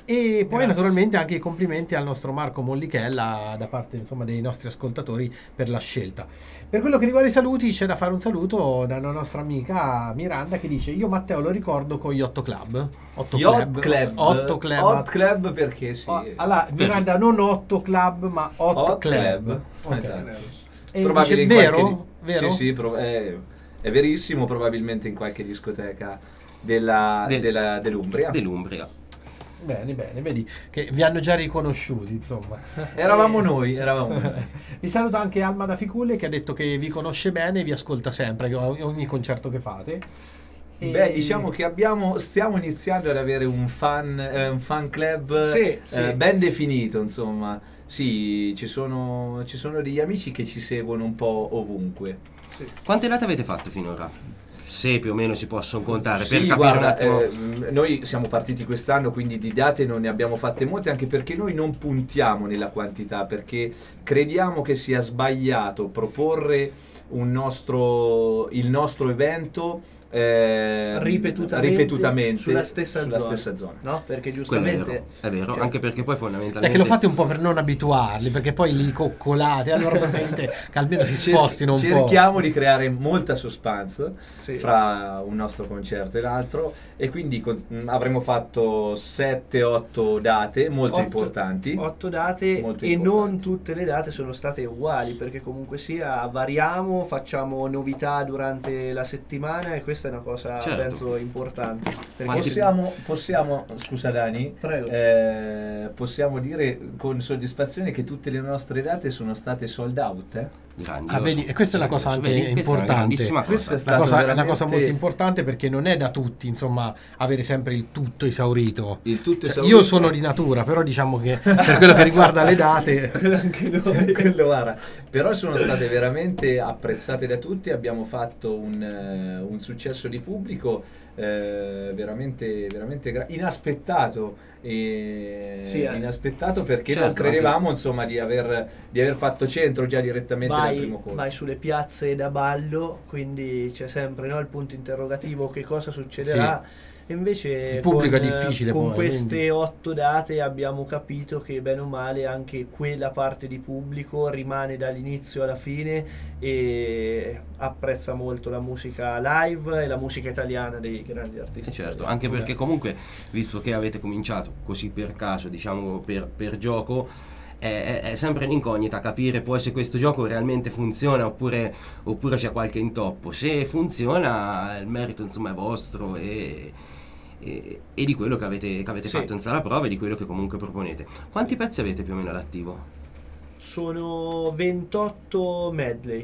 S4: E poi naturalmente anche i complimenti al nostro Marco Mollichella da parte, insomma, dei nostri ascoltatori per la scelta. Per quello che riguarda i saluti, c'è da fare un saluto da una nostra amica Miranda che dice: io Matteo lo ricordo con gli 8 club. 8
S5: club perché sì.
S4: Allora, Miranda non 8 club ma 8 club. Okay.
S5: Esatto.
S4: E
S5: Probabile
S4: dice,
S5: in
S4: vero?
S5: Vero? Sì, è verissimo, probabilmente in qualche discoteca dell'Umbria.
S4: Bene, vedi che vi hanno già riconosciuti, insomma.
S5: Eravamo noi.
S4: Vi saluto anche Alma da Ficulle che ha detto che vi conosce bene e vi ascolta sempre, ogni concerto che fate.
S5: Beh, diciamo che stiamo iniziando ad avere un fan club ben definito, insomma. Sì, ci sono degli amici che ci seguono un po' ovunque.
S6: Sì. Quante date avete fatto finora? Se più o meno si possono contare,
S5: sì,
S6: per capire
S5: noi siamo partiti quest'anno, quindi di date non ne abbiamo fatte molte, anche perché noi non puntiamo nella quantità, perché crediamo che sia sbagliato proporre il nostro evento ripetutamente
S7: sulla stessa zona. No? Perché giustamente
S6: è vero,
S7: cioè,
S6: anche perché poi fondamentalmente
S4: è che lo fate un po' per non abituarli, perché poi li coccolate, allora praticamente che almeno si spostino un po'.
S5: Cerchiamo di creare molta suspense
S7: sì.
S5: fra un nostro concerto e l'altro, e quindi avremo fatto 7-8 date molto importanti.
S7: 8 date
S5: molto
S7: e
S5: importanti.
S7: Non tutte le date sono state uguali, perché comunque sia variamo, facciamo novità durante la settimana, e questa è una cosa penso importante.
S5: Possiamo scusa Dani,
S7: prego.
S5: possiamo dire con soddisfazione che tutte le nostre date sono state sold out.
S4: Vedi, e questa è una cosa anche importante.
S5: Questa è
S4: stata una cosa molto importante, perché non è da tutti, insomma, avere sempre il tutto esaurito. Io sono di natura, però diciamo che per quello che riguarda le date
S7: anche noi.
S5: Però sono state veramente apprezzate da tutti, abbiamo fatto un successo di pubblico veramente inaspettato, inaspettato, perché non credevamo insomma di aver fatto centro già direttamente dal primo colpo.
S7: Vai sulle piazze da ballo, quindi c'è sempre il punto interrogativo, che cosa succederà.
S4: Sì.
S7: Invece
S4: il pubblico è difficile
S7: con
S4: poi,
S7: queste
S4: quindi
S7: 8 date abbiamo capito che bene o male anche quella parte di pubblico rimane dall'inizio alla fine e apprezza molto la musica live e la musica italiana dei grandi artisti.
S6: Certo, anche perché comunque, visto che avete cominciato così per caso, diciamo per gioco, è sempre un'incognita capire poi se questo gioco realmente funziona oppure c'è qualche intoppo. Se funziona, il merito insomma è vostro e di quello che avete fatto in sala prova e di quello che comunque proponete. Quanti pezzi avete più o meno all'attivo?
S7: Sono 28 medley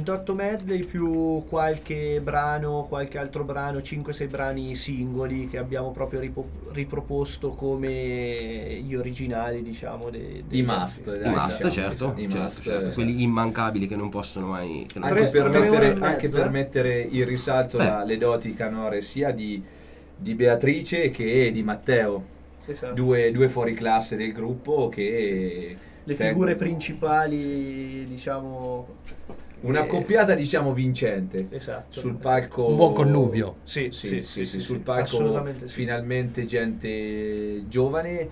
S7: più qualche altro brano, 5-6 brani singoli che abbiamo proprio riproposto come gli originali, diciamo,
S5: i must, certo,
S6: quelli immancabili che non possono mai
S5: anche per mettere in risalto le doti canore sia di Beatrice che di Matteo,
S7: esatto.
S5: due fuori classe del gruppo che
S7: le figure principali, diciamo,
S5: una coppiata diciamo vincente,
S7: esatto,
S5: sul palco,
S4: un buon connubio.
S5: Sì, sul palco finalmente gente giovane,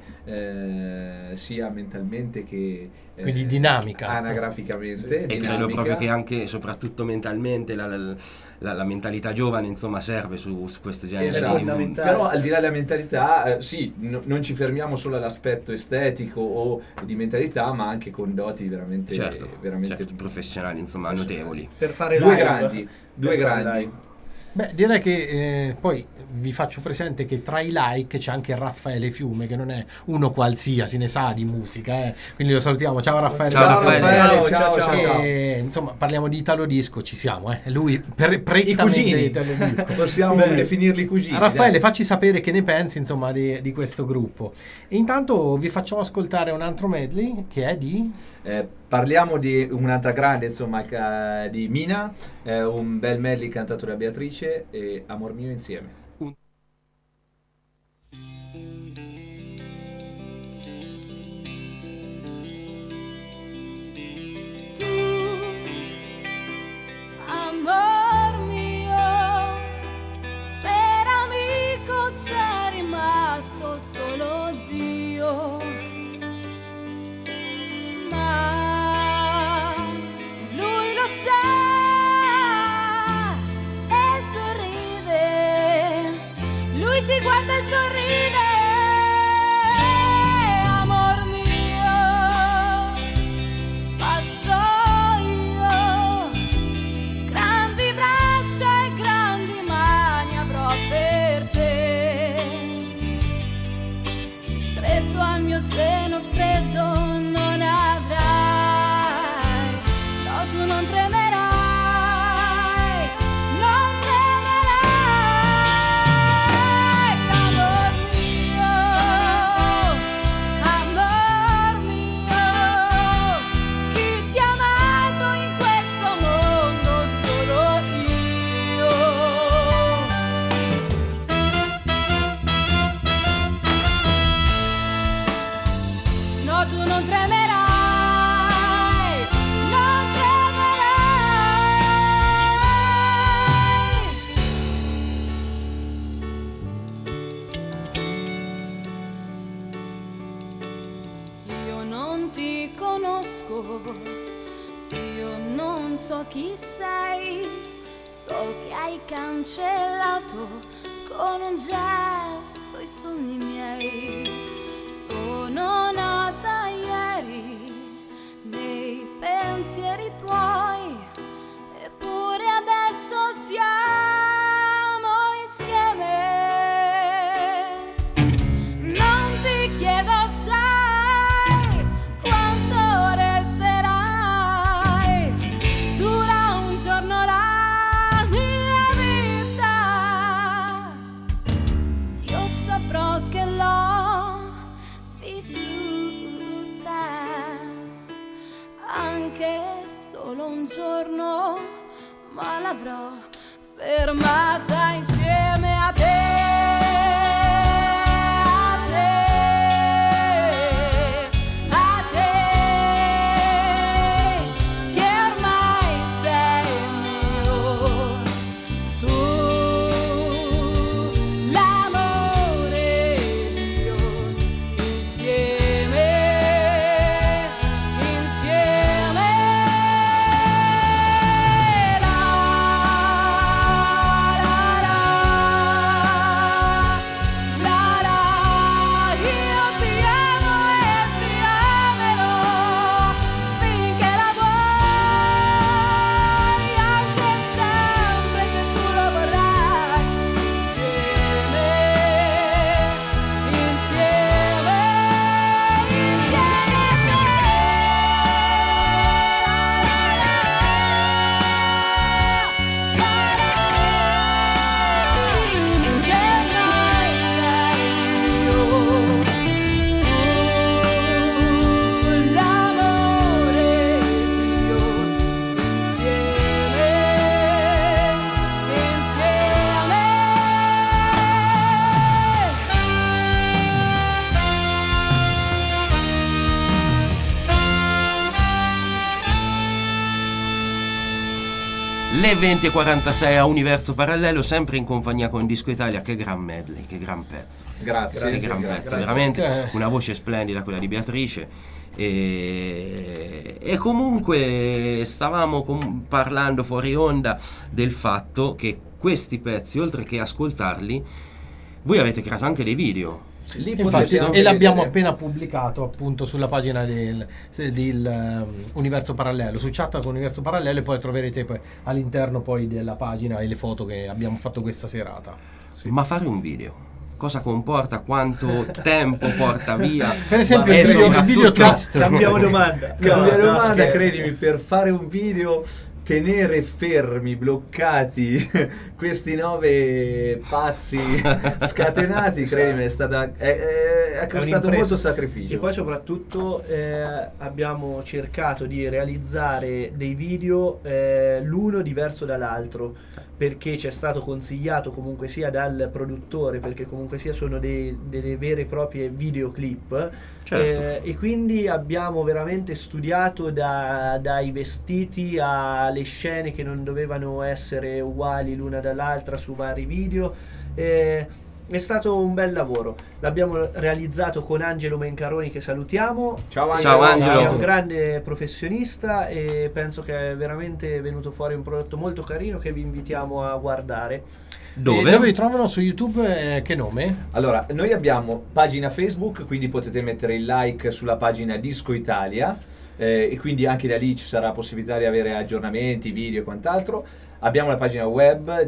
S5: sia mentalmente che
S4: quindi dinamica,
S5: anagraficamente,
S6: e credo proprio che anche soprattutto mentalmente la mentalità giovane insomma serve su questo genere.
S5: Però al di là della mentalità non ci fermiamo solo all'aspetto estetico o di mentalità, ma anche con doti veramente
S6: professionali, insomma, notevoli.
S7: Per fare
S5: due grandi.
S4: Beh, direi che poi vi faccio presente che tra i like c'è anche Raffaele Fiume, che non è uno qualsiasi, ne sa di musica, quindi lo salutiamo. Ciao Raffaele.
S5: Ciao.
S4: Insomma, parliamo di Italo Disco, ci siamo, lui prettamente Italo Disco.
S5: Possiamo definirli cugini.
S4: Raffaele, facci sapere che ne pensi, insomma, di questo gruppo. E intanto vi facciamo ascoltare un altro medley che è di
S5: parliamo di un'altra grande, insomma, di Mina, un bel medley cantato da Beatrice, e Amor mio insieme.
S3: Amor mio, per amico c'è rimasto solo Dio, ma lui lo sa e sorride, lui ci guarda e sorride. Amor mio, basto io, grandi braccia e grandi mani avrò per te, stretto al mio seno freddo non avrai, no, tu non tremerai, non tremerai. Amor mio, so chi sei, so che hai cancellato con un gesto i sogni miei. Sono nata ieri nei pensieri tuoi, eppure adesso siamo insieme. Non ti chiedo, sai quanto resterai, dura un giorno la mia vita. Io saprò che l'ho vissuta, anche solo un giorno, ma l'avrò fermata insieme a te.
S6: Le 20:46 a Universo Parallelo, sempre in compagnia con Disco Italia. Che gran medley, che gran pezzo.
S5: Grazie.
S6: Che gran pezzo, veramente. Una voce splendida quella di Beatrice. E comunque stavamo parlando fuori onda del fatto che questi pezzi, oltre che ascoltarli, voi avete creato anche dei video.
S4: Infatti, e l'abbiamo appena pubblicato appunto sulla pagina del Universo Parallelo, su Chat con Universo Parallelo, e poi troverete poi all'interno poi della pagina e le foto che abbiamo fatto questa serata.
S6: Ma fare un video cosa comporta? Quanto tempo porta via?
S4: Per esempio il video trust.
S7: Cambiamo domanda.
S5: Credimi, per fare un video tenere fermi, bloccati questi 9 pazzi scatenati, credimi, è costato molto sacrificio.
S7: E poi soprattutto abbiamo cercato di realizzare dei video l'uno diverso dall'altro, perché ci è stato consigliato comunque sia dal produttore, perché comunque sia sono delle vere e proprie videoclip.
S6: Certo.
S7: E quindi abbiamo veramente studiato dai vestiti alle scene che non dovevano essere uguali l'una dall'altra su vari video. È stato un bel lavoro, l'abbiamo realizzato con Angelo Mencaroni, che salutiamo.
S5: Ciao
S6: Angelo.
S7: È un grande professionista e penso che è veramente venuto fuori un prodotto molto carino che vi invitiamo a guardare.
S6: Dove
S4: vi trovano su YouTube? Che nome?
S5: Allora, noi abbiamo pagina Facebook, quindi potete mettere il like sulla pagina Disco Italia, e quindi anche da lì ci sarà possibilità di avere aggiornamenti, video e quant'altro. Abbiamo la pagina web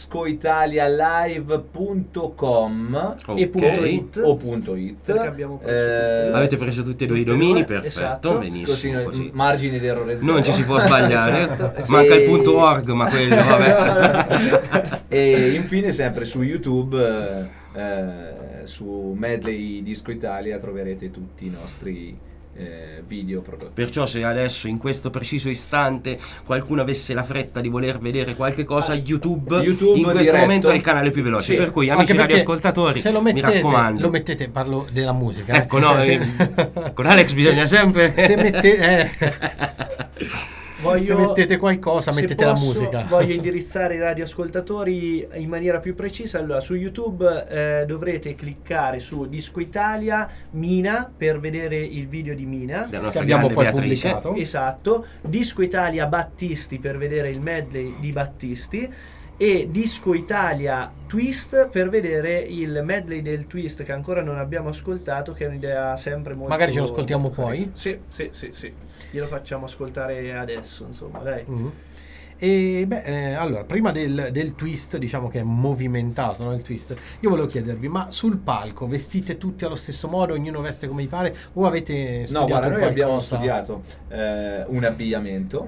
S5: discoitalialive.com
S7: e .it
S5: o .it.
S7: Abbiamo preso
S6: avete preso tutti e due i domini, perfetto,
S7: esatto.
S6: benissimo. Così.
S5: Margine di errore zero.
S6: Non ci si può sbagliare.
S7: Esatto.
S6: Manca il .org, ma quello vabbè.
S5: E infine sempre su YouTube, su Medley Disco Italia, troverete tutti i nostri video prodotti.
S6: Perciò se adesso in questo preciso istante qualcuno avesse la fretta di voler vedere qualche cosa, YouTube in questo
S5: diretto
S6: momento è il canale più veloce,
S5: sì.
S6: Per cui amici radioascoltatori,
S4: se lo mettete,
S6: mi raccomando,
S4: lo mettete, parlo della musica,
S6: ecco, no, con Alex bisogna sempre
S4: se mettete Se mettete qualcosa, mettete la musica.
S7: Voglio indirizzare i radioascoltatori in maniera più precisa. Allora, su YouTube dovrete cliccare su Disco Italia Mina per vedere il video di Mina,
S4: che abbiamo poi pubblicato.
S7: Esatto. Disco Italia Battisti per vedere il medley di Battisti, e Disco Italia Twist per vedere il medley del Twist, che ancora non abbiamo ascoltato, che è un'idea sempre molto...
S4: Magari ce lo ascoltiamo poi?
S7: Sì. Glielo facciamo ascoltare adesso, insomma, dai.
S4: E allora, prima del twist, diciamo che è movimentato, no, il twist, io volevo chiedervi, ma sul palco vestite tutti allo stesso modo, ognuno veste come gli pare, o avete studiato
S5: No, guarda, noi
S4: qualcosa?
S5: abbiamo studiato un abbigliamento.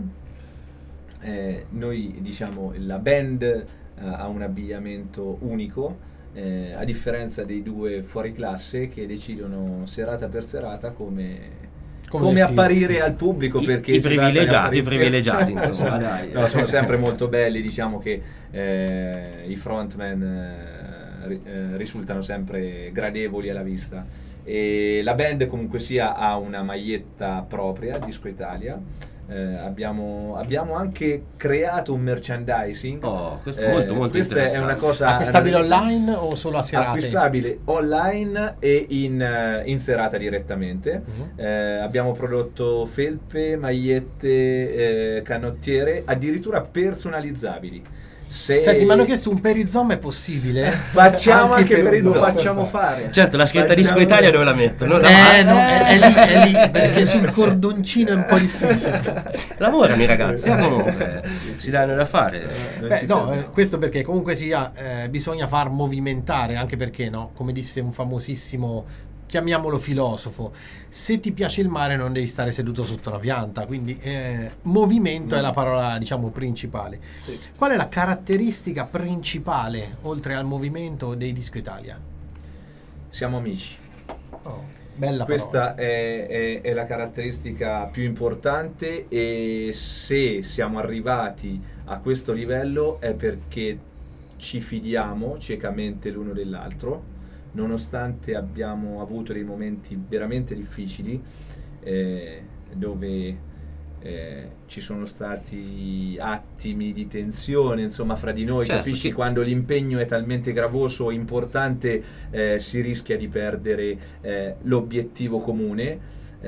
S5: Noi, diciamo, la band ha un abbigliamento unico, a differenza dei due fuori classe che decidono serata per serata come apparire al pubblico, perché
S6: i privilegiati insomma, dai.
S5: No, sono sempre molto belli, diciamo che i frontman risultano sempre gradevoli alla vista, e la band comunque sia ha una maglietta propria, Disco Italia. Abbiamo anche creato un merchandising.
S6: Questo è molto
S5: questa
S6: interessante.
S5: è una cosa
S4: acquistabile online o solo a serate?
S5: Acquistabile online e in serata direttamente. Abbiamo prodotto felpe, magliette, canottiere, addirittura personalizzabili.
S4: Senti, mi hanno chiesto un perizoma, è possibile?
S5: Facciamo anche perizoma.
S7: Lo facciamo fare.
S6: Certo, la scritta Disco Italia dove la metto?
S4: No, è lì, perché sul cordoncino è un po' difficile.
S6: Lavorano i ragazzi, comunque si danno da fare.
S4: Questo perché comunque sia bisogna far movimentare, anche perché, no, come disse un famosissimo, chiamiamolo filosofo, se ti piace il mare non devi stare seduto sotto una pianta, quindi movimento è la parola, diciamo, principale.
S5: Sì.
S4: Qual è la caratteristica principale, oltre al movimento, dei Disco Italia?
S5: Siamo amici.
S4: Bella
S5: Questa
S4: parola.
S5: è la caratteristica più importante, e se siamo arrivati a questo livello è perché ci fidiamo ciecamente l'uno dell'altro, nonostante abbiamo avuto dei momenti veramente difficili dove ci sono stati attimi di tensione, insomma, fra di noi.
S6: Certo,
S5: capisci,
S6: che...
S5: quando l'impegno è talmente gravoso e importante si rischia di perdere l'obiettivo comune.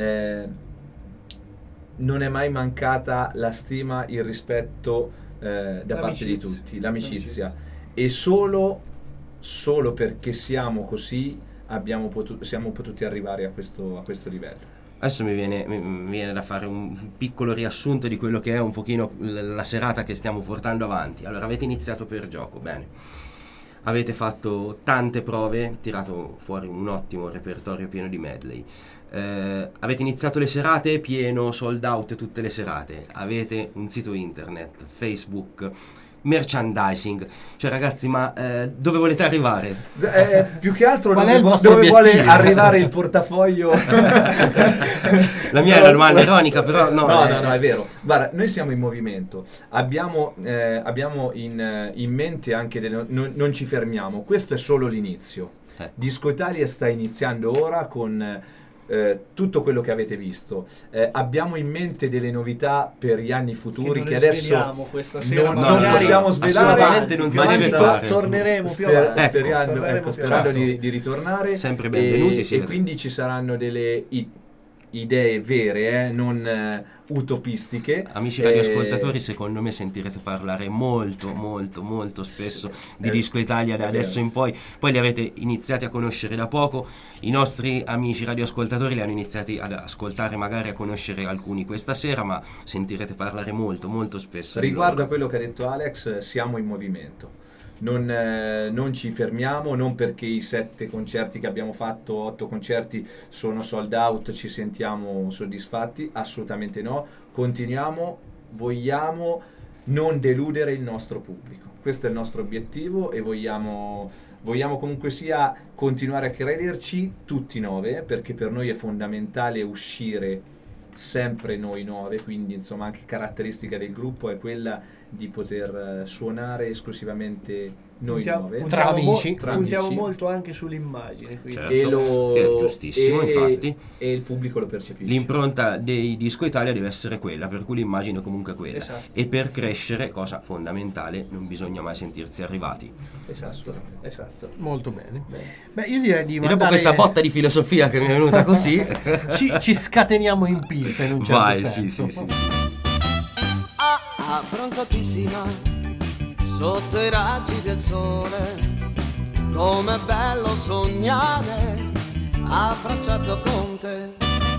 S5: Non è mai mancata la stima, il rispetto da parte di tutti, l'amicizia. E solo perché siamo così siamo potuti arrivare a questo livello.
S6: Adesso mi viene da fare un piccolo riassunto di quello che è un pochino la serata che stiamo portando avanti. Allora, avete iniziato per gioco, bene. Avete fatto tante prove, tirato fuori un ottimo repertorio pieno di medley. Avete iniziato le serate pieno, sold out tutte le serate. Avete un sito internet, Facebook, merchandising. Cioè, ragazzi, ma dove volete arrivare?
S5: Più che altro
S4: dove
S5: vuole arrivare il portafoglio.
S6: La mia è una domanda ironica, però no,
S5: è vero. Guarda, noi siamo in movimento, abbiamo in mente anche non ci fermiamo. Questo è solo l'inizio. Disco Italia sta iniziando ora con tutto quello che avete visto. Abbiamo in mente delle novità per gli anni futuri che adesso
S7: questa sera
S5: non possiamo svelare,
S6: assolutamente non si deve fare.
S7: Torneremo più avanti.
S5: Sperando di ritornare,
S6: sempre benvenuti,
S5: e quindi ci saranno delle idee vere, non utopistiche.
S6: Amici radioascoltatori, secondo me sentirete parlare molto spesso di Disco Italia da adesso in poi li avete iniziati a conoscere da poco, i nostri amici radioascoltatori li hanno iniziati ad ascoltare, magari a conoscere alcuni questa sera, ma sentirete parlare molto spesso.
S5: Riguardo a quello che ha detto Alex, siamo in movimento. Non ci fermiamo, non perché i 7 concerti che abbiamo fatto, 8 concerti sono sold out, ci sentiamo soddisfatti, assolutamente no. Continuiamo, vogliamo non deludere il nostro pubblico, questo è il nostro obiettivo, e vogliamo comunque sia continuare a crederci tutti 9, perché per noi è fondamentale uscire sempre noi 9, quindi insomma anche caratteristica del gruppo è quella di poter suonare esclusivamente noi
S7: Puntiamo-
S5: 9
S4: Tra amici.
S7: Puntiamo molto anche sull'immagine. Quindi.
S6: Certo.
S5: e lo
S6: Che è giustissimo, infatti.
S5: e il pubblico lo percepisce.
S6: L'impronta dei Disco Italia deve essere quella, per cui l'immagine è comunque quella.
S7: Esatto.
S6: E per crescere, cosa fondamentale, non bisogna mai sentirsi arrivati.
S7: Esatto.
S4: Molto bene. Beh, io direi di
S6: E
S4: mandare...
S6: dopo questa botta di filosofia che mi è venuta così,
S4: ci scateniamo in pista in un certo
S6: vai,
S4: senso.
S6: sì.
S8: Abbronzatissima sotto i raggi del sole, com'è bello sognare abbracciato con te.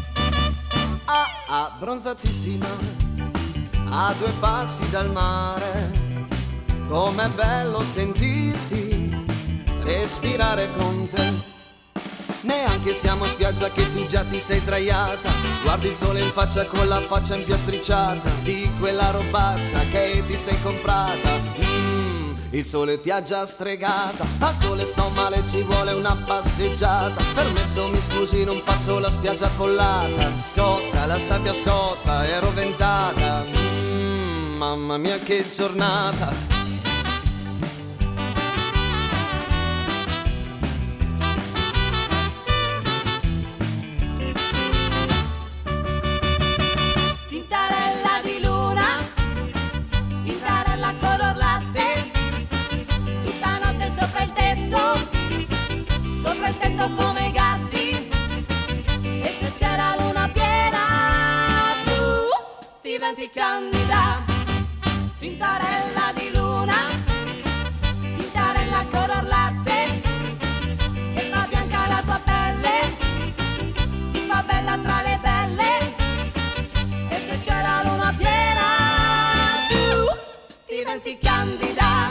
S8: Abbronzatissima a 2 passi dal mare, com'è bello sentirti respirare con te. Neanche siamo a spiaggia che tu già ti sei sdraiata, guardi il sole in faccia con la faccia impiastricciata di quella robaccia che ti sei comprata. Il sole ti ha già stregata, al sole sto male, ci vuole una passeggiata. Permesso, mi scusi, non passo la spiaggia affollata. Scotta, la sabbia scotta, ero ventata. Mamma mia che giornata.
S3: Tintarella di luna, tintarella color latte, tutta notte sopra il tetto come i gatti. E se c'era luna piena, tu diventi candida. Tintarella di luna, tintarella color latte, che fa bianca la tua pelle, ti fa bella tra le belle. E se c'era luna piena, tu diventi candida.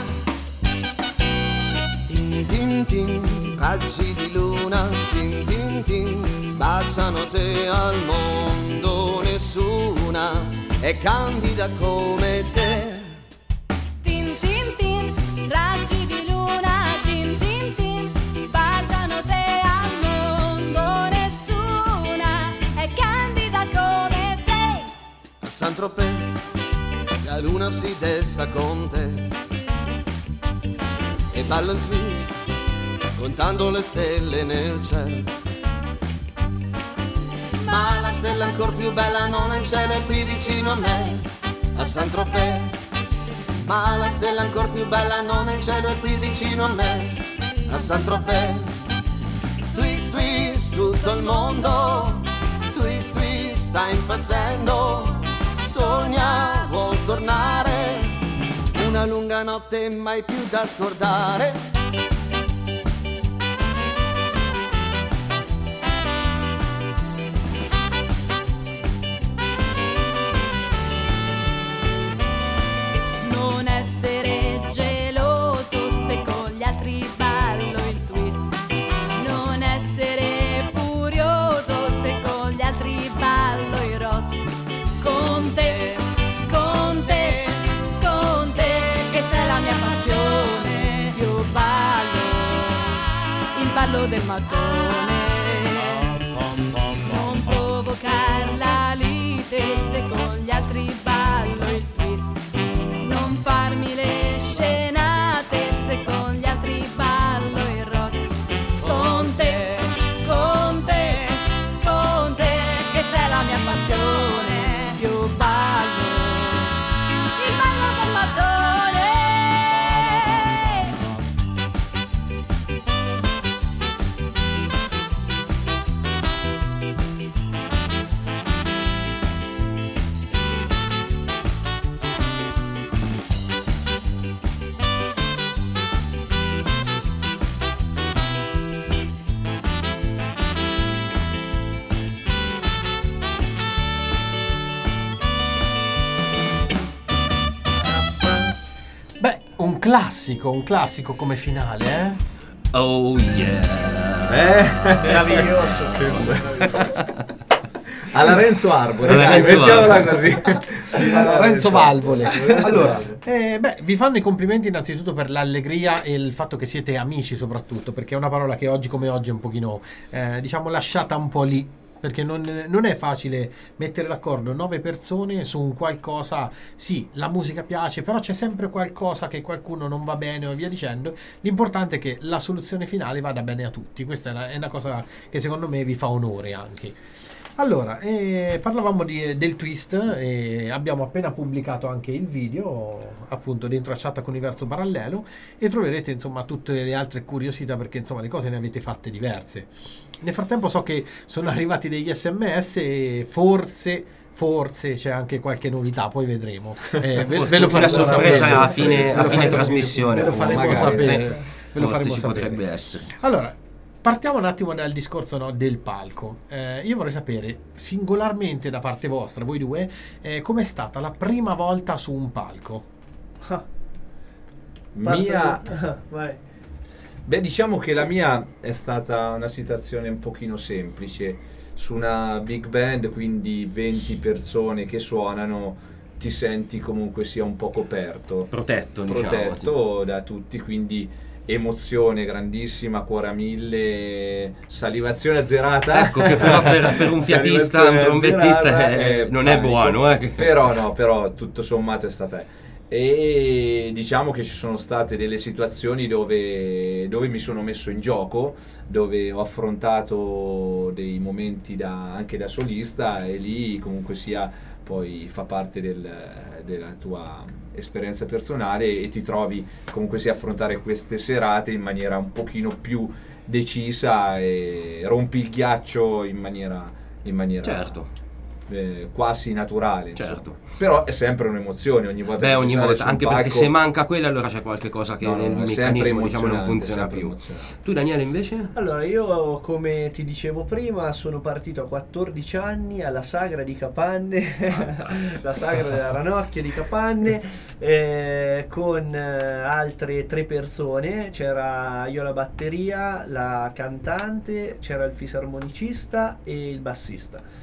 S8: Tin tin tin, raggi di luna, tin tin tin, baciano te al mondo, nessuna è candida come te.
S3: Tin tin tin, raggi di luna, tin tin tin, baciano te al mondo, nessuna è candida come te.
S8: A Saint-Tropez la luna si desta con te e balla il twist contando le stelle nel cielo. Ma la stella ancor più bella non è in cielo, è qui vicino a me, a Saint-Tropez. Ma la stella ancor più bella non è in cielo, è qui vicino a me, a Saint-Tropez. Twist, twist, tutto il mondo, twist, twist, sta impazzendo. Sogna, vuol tornare, una lunga notte mai più da scordare.
S3: Non essere geloso se con gli altri ballo il twist. Non essere furioso se con gli altri ballo il rock. Con te, con te, con te, che sei la mia passione. Io ballo il ballo del mattone. Non provocar la lite se con gli altri ballo il twist. Non farmi le scenate se con gli altri ballo il rock. Con te, con te, con te, che sei la mia passione. Io ballo il ballo del mattone.
S4: Beh, un classico come finale, eh?
S6: Oh yeah.
S7: Meraviglioso.
S5: Alla Renzo Arbore,
S6: Alla
S5: dai,
S6: Renzo
S5: mettiamola
S6: Arbore.
S5: così.
S4: Renzo Valvole. Allora, vi fanno i complimenti innanzitutto per l'allegria e il fatto che siete amici soprattutto, perché è una parola che oggi come oggi è un pochino, diciamo, lasciata un po' lì perché non è facile mettere d'accordo 9 persone su un qualcosa. Sì, la musica piace, però c'è sempre qualcosa che qualcuno non va bene e via dicendo. L'importante è che la soluzione finale vada bene a tutti. Questa è una cosa che secondo me vi fa onore anche. Allora, parlavamo del twist, abbiamo appena pubblicato anche il video, appunto dentro a Chat Universo Parallelo, e troverete insomma tutte le altre curiosità, perché insomma le cose ne avete fatte diverse. Nel frattempo so che sono arrivati degli SMS e forse c'è anche qualche novità, poi vedremo. Ve lo faremo sapere
S6: a fine trasmissione.
S4: Ve lo faremo sapere.
S6: Potrebbe essere.
S4: Allora, partiamo un attimo dal discorso del palco. Io vorrei sapere singolarmente da parte vostra, voi due, com'è stata la prima volta su un palco?
S5: Mia...
S7: Vai.
S5: Beh, diciamo che la mia è stata una situazione un pochino semplice. Su una big band, quindi 20 persone che suonano, ti senti comunque sia un po'
S6: protetto
S5: da tutti, quindi emozione grandissima, cuore a 1000, salivazione azzerata.
S6: Ecco, che però per un pianista, un trombettista non è buono.
S5: Però tutto sommato è stata. E diciamo che ci sono state delle situazioni dove mi sono messo in gioco, dove ho affrontato dei momenti anche da solista, e lì comunque sia poi fa parte della tua esperienza personale, e ti trovi comunque sia affrontare queste serate in maniera un pochino più decisa e rompi il ghiaccio in maniera
S6: certo.
S5: Quasi naturale,
S6: certo.
S5: Però è sempre un'emozione ogni volta.
S6: Ogni volta, anche perché se manca quella allora c'è qualche cosa che nel meccanismo non funziona più. Tu Daniele invece?
S7: Allora io, come ti dicevo prima, sono partito a 14 anni alla Sagra di Capanne, la Sagra della Ranocchia di Capanne, con altre 3 persone. C'era io alla batteria, la cantante, c'era il fisarmonicista e il bassista.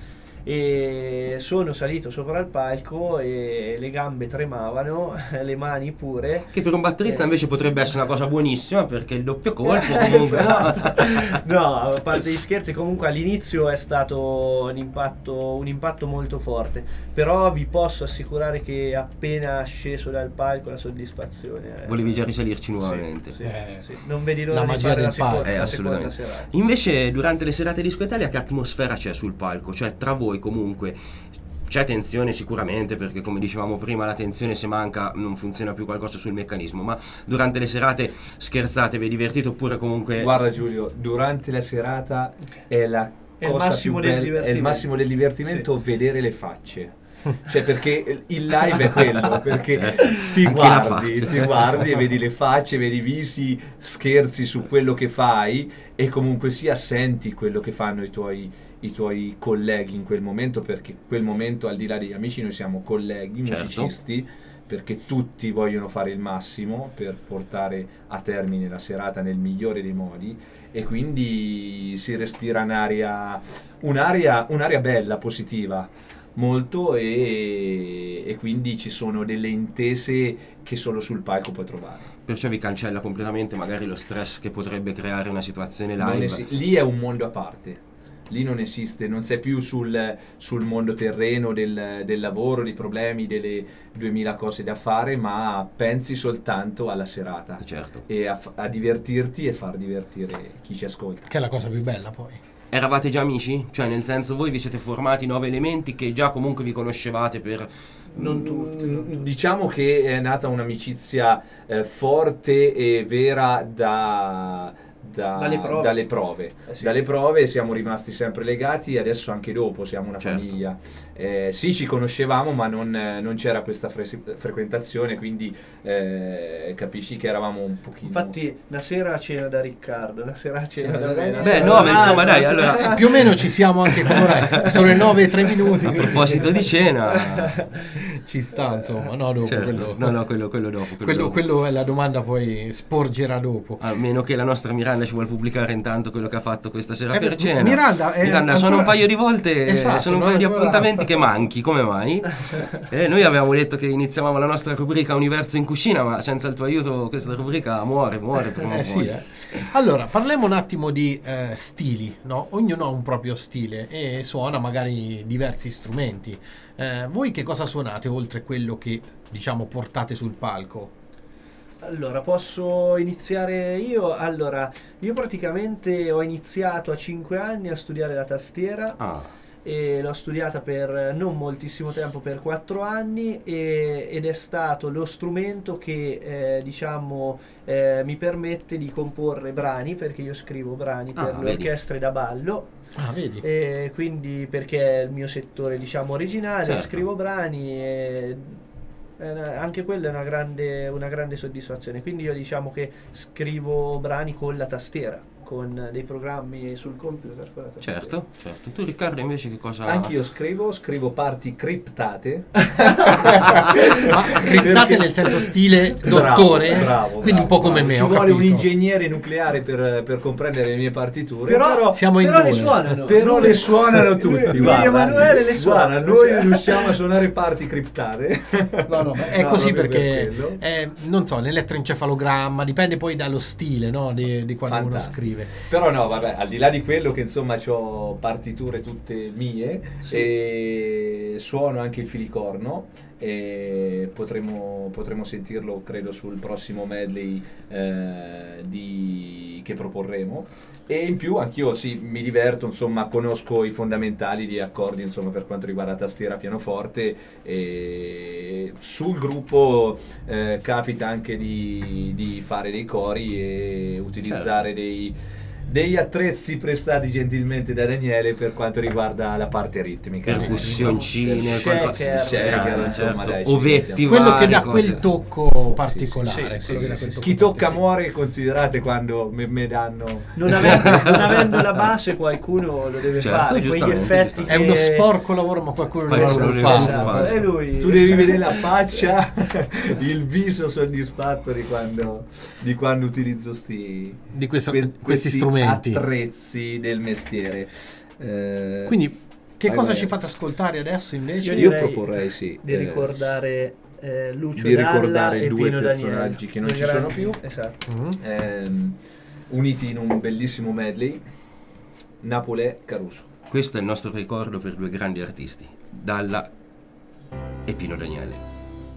S7: E sono salito sopra il palco e le gambe tremavano, le mani pure.
S6: Che per un batterista invece potrebbe essere una cosa buonissima, perché il doppio colpo comunque
S7: esatto. No, a parte gli scherzi, comunque all'inizio è stato un impatto molto forte, però vi posso assicurare che appena sceso dal palco la soddisfazione
S6: volevi già risalirci nuovamente.
S7: Sì. Non vedi l'ora di fare la seconda serata.
S6: Invece durante le serate di Discoitalia che atmosfera c'è sul palco? Cioè tra voi comunque c'è tensione sicuramente, perché come dicevamo prima la tensione, se manca non funziona più qualcosa sul meccanismo, ma durante le serate scherzate, vi divertite oppure comunque...
S5: Guarda Giulio, durante la serata è la cosa più bella, è il massimo del divertimento, sì. Vedere le facce. Cioè, perché il live è quello, perché ti guardi e vedi le facce, vedi i visi, scherzi su quello che fai, e comunque sia senti quello che fanno i tuoi colleghi in quel momento, perché quel momento, al di là degli amici, noi siamo colleghi, musicisti, perché tutti vogliono fare il massimo per portare a termine la serata nel migliore dei modi, e quindi si respira un'aria bella, positiva, molto, e quindi ci sono delle intese che solo sul palco puoi trovare.
S6: Perciò vi cancella completamente magari lo stress che potrebbe creare una situazione live.
S5: Lì è un mondo a parte. Lì non esiste, non sei più sul mondo terreno del lavoro, dei problemi, delle 2000 cose da fare, ma pensi soltanto alla serata,
S6: certo.
S5: E a divertirti e far divertire chi ci ascolta.
S4: Che è la cosa più bella poi.
S6: Eravate già amici? Cioè nel senso, voi vi siete formati 9 elementi che già comunque vi conoscevate per...
S5: Non tutti. Diciamo che è nata un'amicizia forte e vera dalle prove.
S7: Sì.
S5: Dalle prove siamo rimasti sempre legati, e adesso anche dopo siamo una famiglia. Sì, ci conoscevamo, ma non c'era questa frequentazione, quindi capisci che eravamo un pochino...
S7: Infatti una sera a cena da Riccardo, una sera a cena da me.
S6: Beh, no, ma insomma dai, allora
S4: più o meno ci siamo anche con ora. Sono le 9:03.
S6: A proposito di cena,
S4: Ci sta, insomma, no, dopo
S6: Certo. Quello dopo.
S4: quello è la domanda, poi sporgerà dopo.
S6: A meno che la nostra Miranda ci vuole pubblicare intanto quello che ha fatto questa sera per
S4: beh,
S6: cena.
S4: Miranda,
S6: sono
S4: ancora-
S6: un paio di volte,
S4: Esatto,
S6: sono un
S4: non
S6: paio di
S4: ancora
S6: appuntamenti
S4: fatto.
S6: che manchi, come mai? Noi avevamo detto che iniziavamo la nostra rubrica Universo in cucina, ma senza il tuo aiuto questa rubrica muore prima o
S4: Sì,
S6: poi.
S4: Allora, parliamo un attimo di stili, no? Ognuno ha un proprio stile e suona magari diversi strumenti. Voi che cosa suonate oltre quello che, diciamo, portate sul palco?
S7: Allora, posso iniziare io? Allora, io praticamente ho iniziato a 5 anni a studiare la tastiera e l'ho studiata per non moltissimo tempo, per 4 anni, ed è stato lo strumento che mi permette di comporre brani, perché io scrivo brani per le
S6: vedi.
S7: orchestre da ballo.
S4: Vedi?
S7: E quindi, perché è il mio settore, diciamo, originale,
S6: Certo.
S7: scrivo brani e anche quella è una grande soddisfazione. Quindi io, diciamo, che scrivo brani con la tastiera, con dei programmi sul computer con la tastiera.
S6: Certo. Tu Riccardo invece che cosa...
S5: Anch'io scrivo parti criptate.
S4: Ma criptate nel senso stile dottore?
S5: Bravo,
S4: Quindi un po' come me,
S5: Ci
S4: ho
S5: vuole un
S4: capito.
S5: ingegnere nucleare per comprendere le mie partiture.
S7: Però
S4: Siamo in
S7: le
S4: due.
S7: suonano.
S5: Però le suonano tutti.
S7: Lui
S5: Guarda,
S7: e Emanuele le suonano.
S5: Noi riusciamo a suonare parti criptate.
S4: No, è
S5: No,
S4: così
S5: proprio
S4: perché,
S5: per quello.
S4: non so, nell'elettroencefalogramma, dipende poi dallo stile, no? di quando uno
S5: Fantastico.
S4: scrive.
S5: Però no, vabbè, al di là di quello che insomma ho partiture tutte mie, e suono anche il filicorno, e potremo sentirlo credo sul prossimo medley che proporremo. E in più anch'io mi diverto, insomma, conosco i fondamentali di accordi, insomma, per quanto riguarda tastiera, pianoforte, e sul gruppo capita anche di fare dei cori e utilizzare degli attrezzi prestati gentilmente da Daniele per quanto riguarda la parte ritmica.
S6: Percussioncine,
S7: Shaker,
S5: insomma, dai, ci
S6: ovetti,
S4: Quello che
S6: varie
S4: dà
S6: cose.
S4: quel tocco
S5: Sì,
S4: particolare.
S5: sì,
S4: quello che
S5: sì,
S4: dà
S5: sì,
S4: quel
S5: sì.
S4: tocco
S5: Chi tocca
S4: particolare.
S5: muore, considerate quando me danno.
S7: Non avendo la base, qualcuno lo deve
S6: Certo,
S7: fare. Quegli
S6: giustamente,
S7: effetti
S4: È uno sporco lavoro, ma qualcuno
S6: Poi
S4: lo
S6: lo
S4: deve
S6: deve
S4: fare.
S6: fare.
S7: Esatto, e lui
S5: Tu devi vedere la faccia, il viso soddisfatto di quando utilizzo
S4: Di questi
S5: questi
S4: strumenti.
S5: attrezzi del mestiere.
S4: Quindi, che
S5: vai,
S4: cosa
S5: vai.
S4: ci fate ascoltare adesso invece?
S5: Io
S7: direi
S5: proporrei
S7: di ricordare Lucio
S5: di
S7: Dalla
S5: ricordare
S7: e
S5: due
S7: Pino
S5: personaggi
S7: Daniele,
S5: che non
S7: due
S5: ci sono
S7: grandi-
S5: più.
S7: Esatto.
S4: Mhm.
S5: Uniti in un bellissimo medley, Napolè Caruso.
S6: Questo è il nostro ricordo per due grandi artisti, Dalla e Pino Daniele.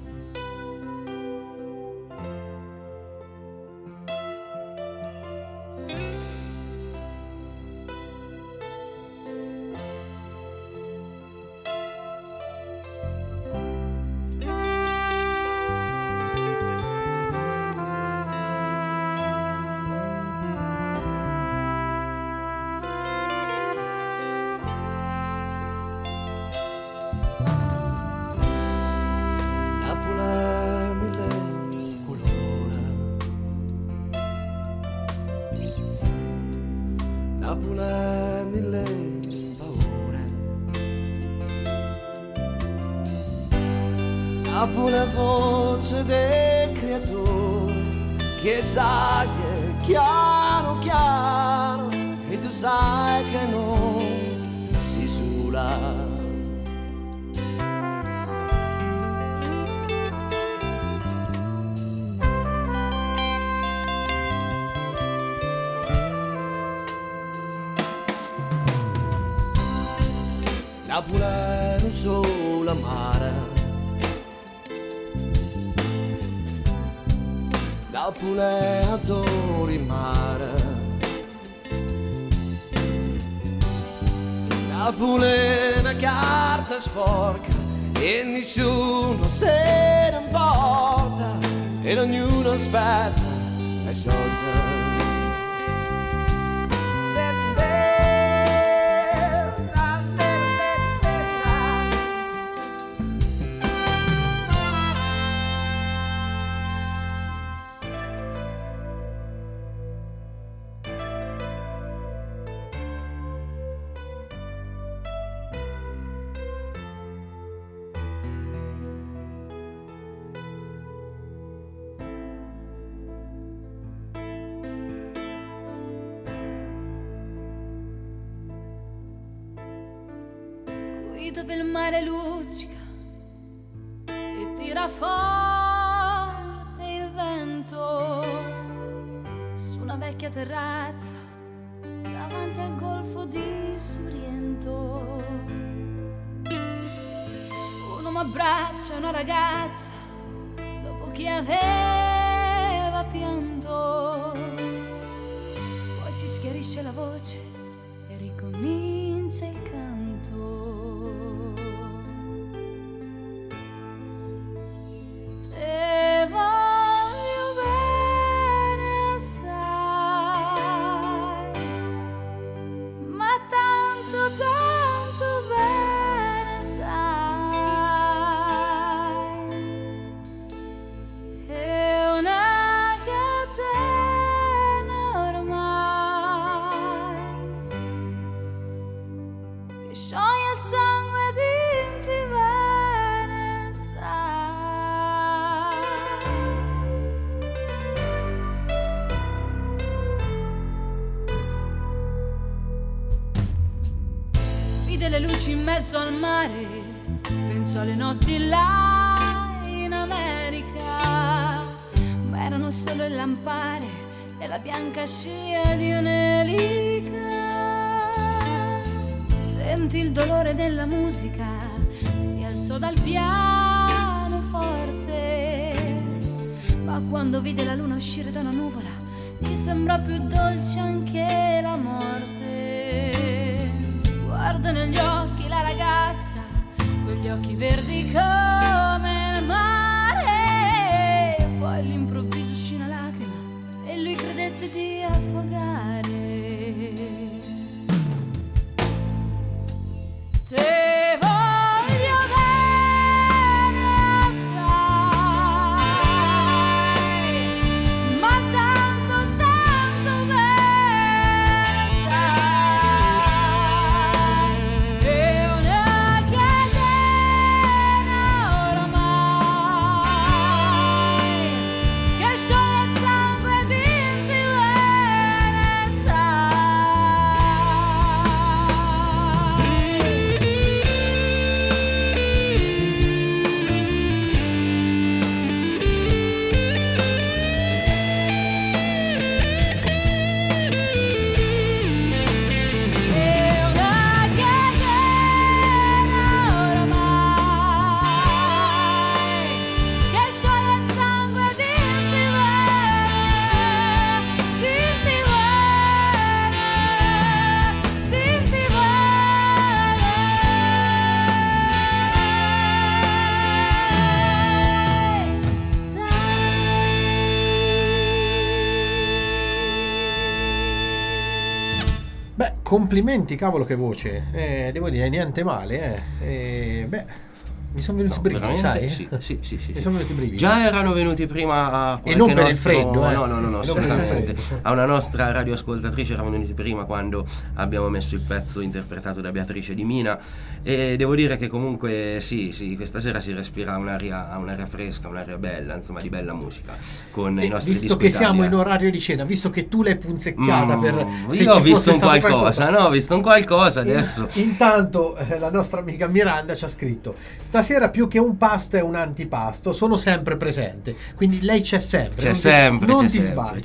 S8: Napoli mille colore, Napoli mille paure, Napoli voce del creatore che sa che è chiaro chiaro e tu sai che non si sulla. Napoli è un solo mare, Napoli adori mare, Napoli è una carta sporca e nessuno se ne importa e ognuno aspetta la sciolta.
S3: lì dove il mare luccica e tira forte il vento, su una vecchia terrazza davanti al golfo di Sorrento. Un uomo abbraccia una ragazza dopo che aveva pianto, poi si schiarisce la voce e ricomincia il canto. Te voglio bene assai, ma tanto bene sai, è una catena ormai che scioglie il sangue dinti bene sai. Vide le luci in mezzo al mare, penso alle notti là in America, ma erano solo il lampare e la bianca scia di un'elica. Sentì il dolore della musica, si alzò dal pianoforte, ma quando vide la luna uscire da una nuvola gli sembrò più dolce anche la morte. Guarda negli occhi la ragazza, quegli occhi verdi come il mare, poi all'improvviso uscì una lacrima e lui credette di affogare. Te voglio bene assai, ma tanto bene sai, è una catena ormai che scioglie il sangue dinti bene sai. È una catena ormai che scioglie il sangue dinti
S4: Beh, complimenti, cavolo, che voce. Devo dire, niente male. Beh, mi sono venuti brividi, sai?
S6: Sì.
S4: Mi sono venuti brividi.
S6: Già erano venuti prima a
S4: E non per il
S6: nostro-
S4: freddo,
S6: No,
S4: Non per il
S6: assolutamente.
S4: freddo.
S6: A una nostra radioascoltatrice erano venuti prima quando abbiamo messo il pezzo interpretato da Beatrice Di Mina, e devo dire che comunque sì, questa sera si respira un'aria fresca, un'aria bella, insomma, di bella musica con i nostri
S4: Visto
S6: dischi
S4: che siamo in
S6: Italia.
S4: orario di cena, visto che tu l'hai punzeccata per se
S6: Io ho
S4: ci
S6: visto
S4: fosse
S6: un
S4: stato
S6: qualcosa, ho visto un qualcosa adesso.
S4: Intanto la nostra amica Miranda ci ha scritto: stasera più che un pasto è un antipasto, sono sempre presente. Quindi lei c'è sempre. Non ti sbagli.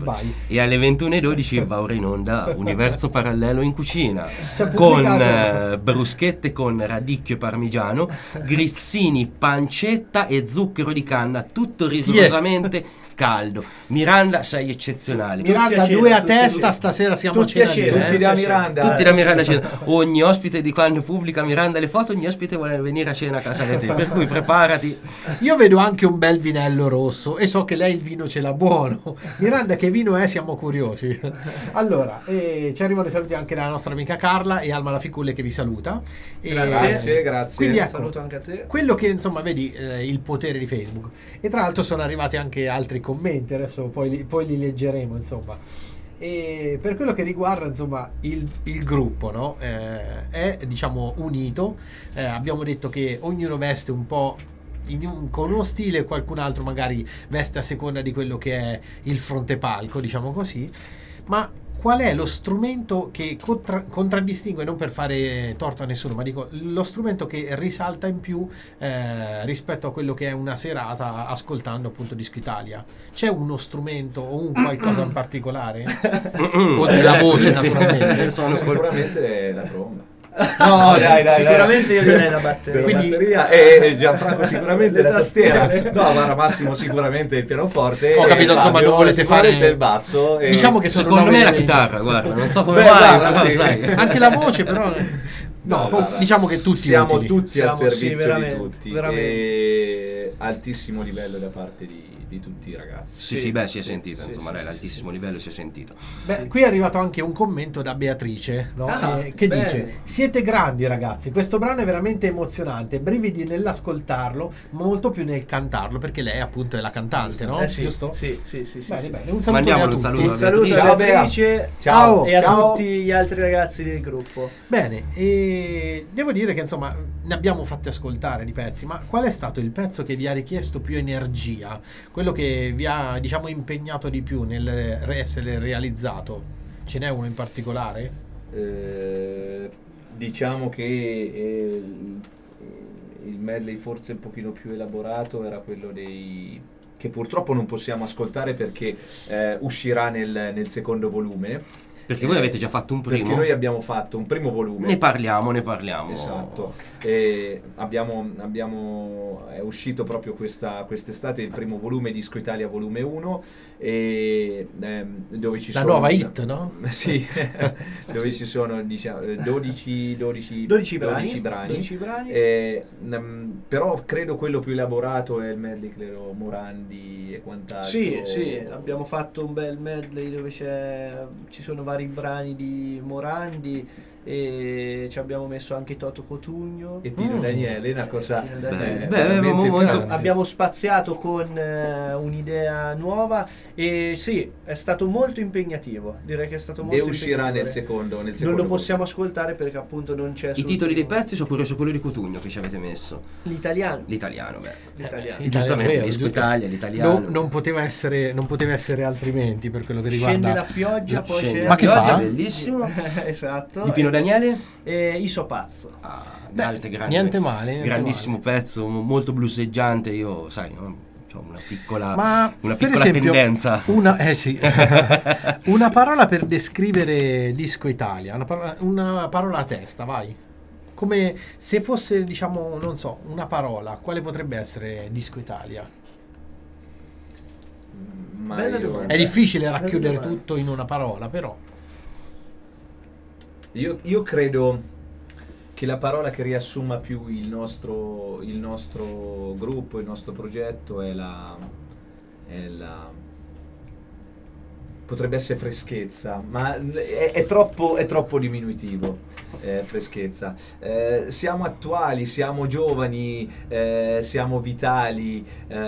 S6: E alle 21:12 va ora in onda Universo Parallelo in Cucina
S4: Ci ha
S6: con
S4: pubblicato-
S6: bruschette con radicchio e parmigiano, grissini, pancetta e zucchero di canna, tutto rigorosamente caldo. Miranda, sei eccezionale.
S4: Miranda,
S7: Tutti a
S4: due
S7: cena,
S4: a testa, stasera siamo
S7: tutti a
S4: cena
S7: cena,
S5: Tutti da Miranda.
S6: Tutti da Miranda a cena. Ogni ospite di quando pubblica Miranda le foto, ogni ospite vuole venire a cena a casa di te. Per cui preparati.
S4: Io vedo anche un bel vinello rosso e so che lei il vino ce l'ha buono. Miranda, che vino è? Siamo curiosi. Allora, ci arrivano i saluti anche dalla nostra amica Carla e Alma La Ficulle, che vi saluta.
S5: Grazie.
S4: Quindi ecco,
S7: Saluto anche a te.
S4: quello che insomma vedi, il potere di Facebook. E tra l'altro sono arrivati anche altri commenti, adesso poi li leggeremo, insomma. E per quello che riguarda insomma il gruppo, no? È diciamo unito. Abbiamo detto che ognuno veste un po' con uno stile, qualcun altro magari veste a seconda di quello che è il fronte palco, diciamo così. Ma qual è lo strumento che contraddistingue, non per fare torto a nessuno, ma dico lo strumento che risalta in più rispetto a quello che è una serata ascoltando appunto Disco Italia? C'è uno strumento o un qualcosa in particolare? Oltre la voce, naturalmente.
S5: Sicuramente la tromba.
S7: No, dai, sicuramente io direi la batteria.
S4: Quindi-
S5: Batteria e Gianfranco sicuramente la tastiera. No, ma Massimo sicuramente il pianoforte.
S4: Ho capito,
S5: e
S4: insomma,
S5: Fabio
S4: non volete fare
S5: sicuramente il basso. E...
S4: Diciamo che sono
S6: Secondo me la
S4: 9
S6: chitarra, guarda, non so come
S5: Beh,
S6: mai,
S5: guarda,
S6: però
S5: sì.
S6: sai.
S4: anche la voce, però no,
S5: guarda,
S4: diciamo che tutti
S5: siamo
S4: utili.
S5: tutti al
S7: Siamo, sì,
S5: servizio
S7: veramente,
S5: di tutti
S7: veramente.
S5: e altissimo livello da parte di tutti i ragazzi.
S6: Sì, beh, si è sentito,
S7: sì,
S6: insomma,
S7: sì,
S6: l'altissimo livello si è sentito.
S4: Beh, qui è arrivato anche un commento da Beatrice, no? Che
S7: bene.
S4: dice: siete grandi ragazzi, questo brano è veramente emozionante, brividi nell'ascoltarlo, ma molto più nel cantarlo, perché lei appunto è la cantante, no?
S7: Sì,
S4: Giusto?
S7: Sì.
S4: Bene, bene, un saluto
S6: Mandiamole
S4: a
S6: un
S4: tutti.
S6: saluto.
S7: Un saluto
S5: Ciao,
S7: a Beatrice
S4: Ciao.
S7: e a
S5: Ciao.
S7: tutti gli altri ragazzi del gruppo.
S4: Bene, e devo dire che insomma ne abbiamo fatti ascoltare di pezzi, ma qual è stato il pezzo che vi ha richiesto più energia? Quello che vi ha, diciamo, impegnato di più nel essere realizzato? Ce n'è uno in particolare?
S5: Diciamo che il medley forse un pochino più elaborato era quello dei... che purtroppo non possiamo ascoltare perché uscirà nel secondo volume.
S6: Perché voi avete già fatto un primo?
S5: Perché noi abbiamo fatto un primo volume.
S6: Ne parliamo.
S5: Esatto. E è uscito proprio quest'estate il primo volume, Disco Italia volume 1, e dove ci
S4: La
S5: sono
S4: nuova hit, no?
S5: Sì, dove ci sono, diciamo, 12 brani. Però credo quello più elaborato è il medley, credo, Morandi e quant'altro.
S7: Sì, abbiamo fatto un bel medley dove ci sono vari brani di Morandi e ci abbiamo messo anche Toto Cotugno
S5: E Pino Daniele, una cosa
S7: Pino Daniele.
S5: veramente
S6: molto-
S7: abbiamo spaziato con un'idea nuova e sì, è stato molto impegnativo, direi che è stato molto
S5: e uscirà
S7: impegnativo.
S5: nel secondo
S7: Non lo possiamo ascoltare perché appunto non c'è
S6: I titoli dei pezzi sono curioso quello di Cotugno che ci avete messo.
S7: l'italiano.
S6: L'italiano,
S7: L'italiano.
S6: giustamente,
S4: vero,
S6: Disco
S4: giusto.
S6: Italia, l'italiano.
S4: Non poteva essere altrimenti per quello che riguarda.
S7: Scende la pioggia, poi
S6: Scende
S7: c'è
S6: la
S4: Ma che
S6: pioggia,
S4: fa?
S6: bellissimo.
S7: esatto.
S6: Di Pino Daniele?
S7: Iso Pazzo.
S6: Grande,
S4: niente male,
S6: grandissimo pezzo, molto blusseggiante. Io, sai, ho una piccola
S4: Per esempio,
S6: tendenza.
S4: sì. Una parola per descrivere Disco Italia, una parola a testa, vai. Come se fosse, diciamo, non so, una parola, quale potrebbe essere Disco Italia?
S5: Ma
S7: Bella
S5: io-
S7: domanda.
S4: È difficile racchiudere
S7: domanda.
S4: tutto in una parola, però.
S5: Io credo che la parola che riassuma più il nostro gruppo, il nostro progetto è la potrebbe essere freschezza, ma è troppo diminutivo. Freschezza. Siamo attuali, siamo giovani, siamo vitali.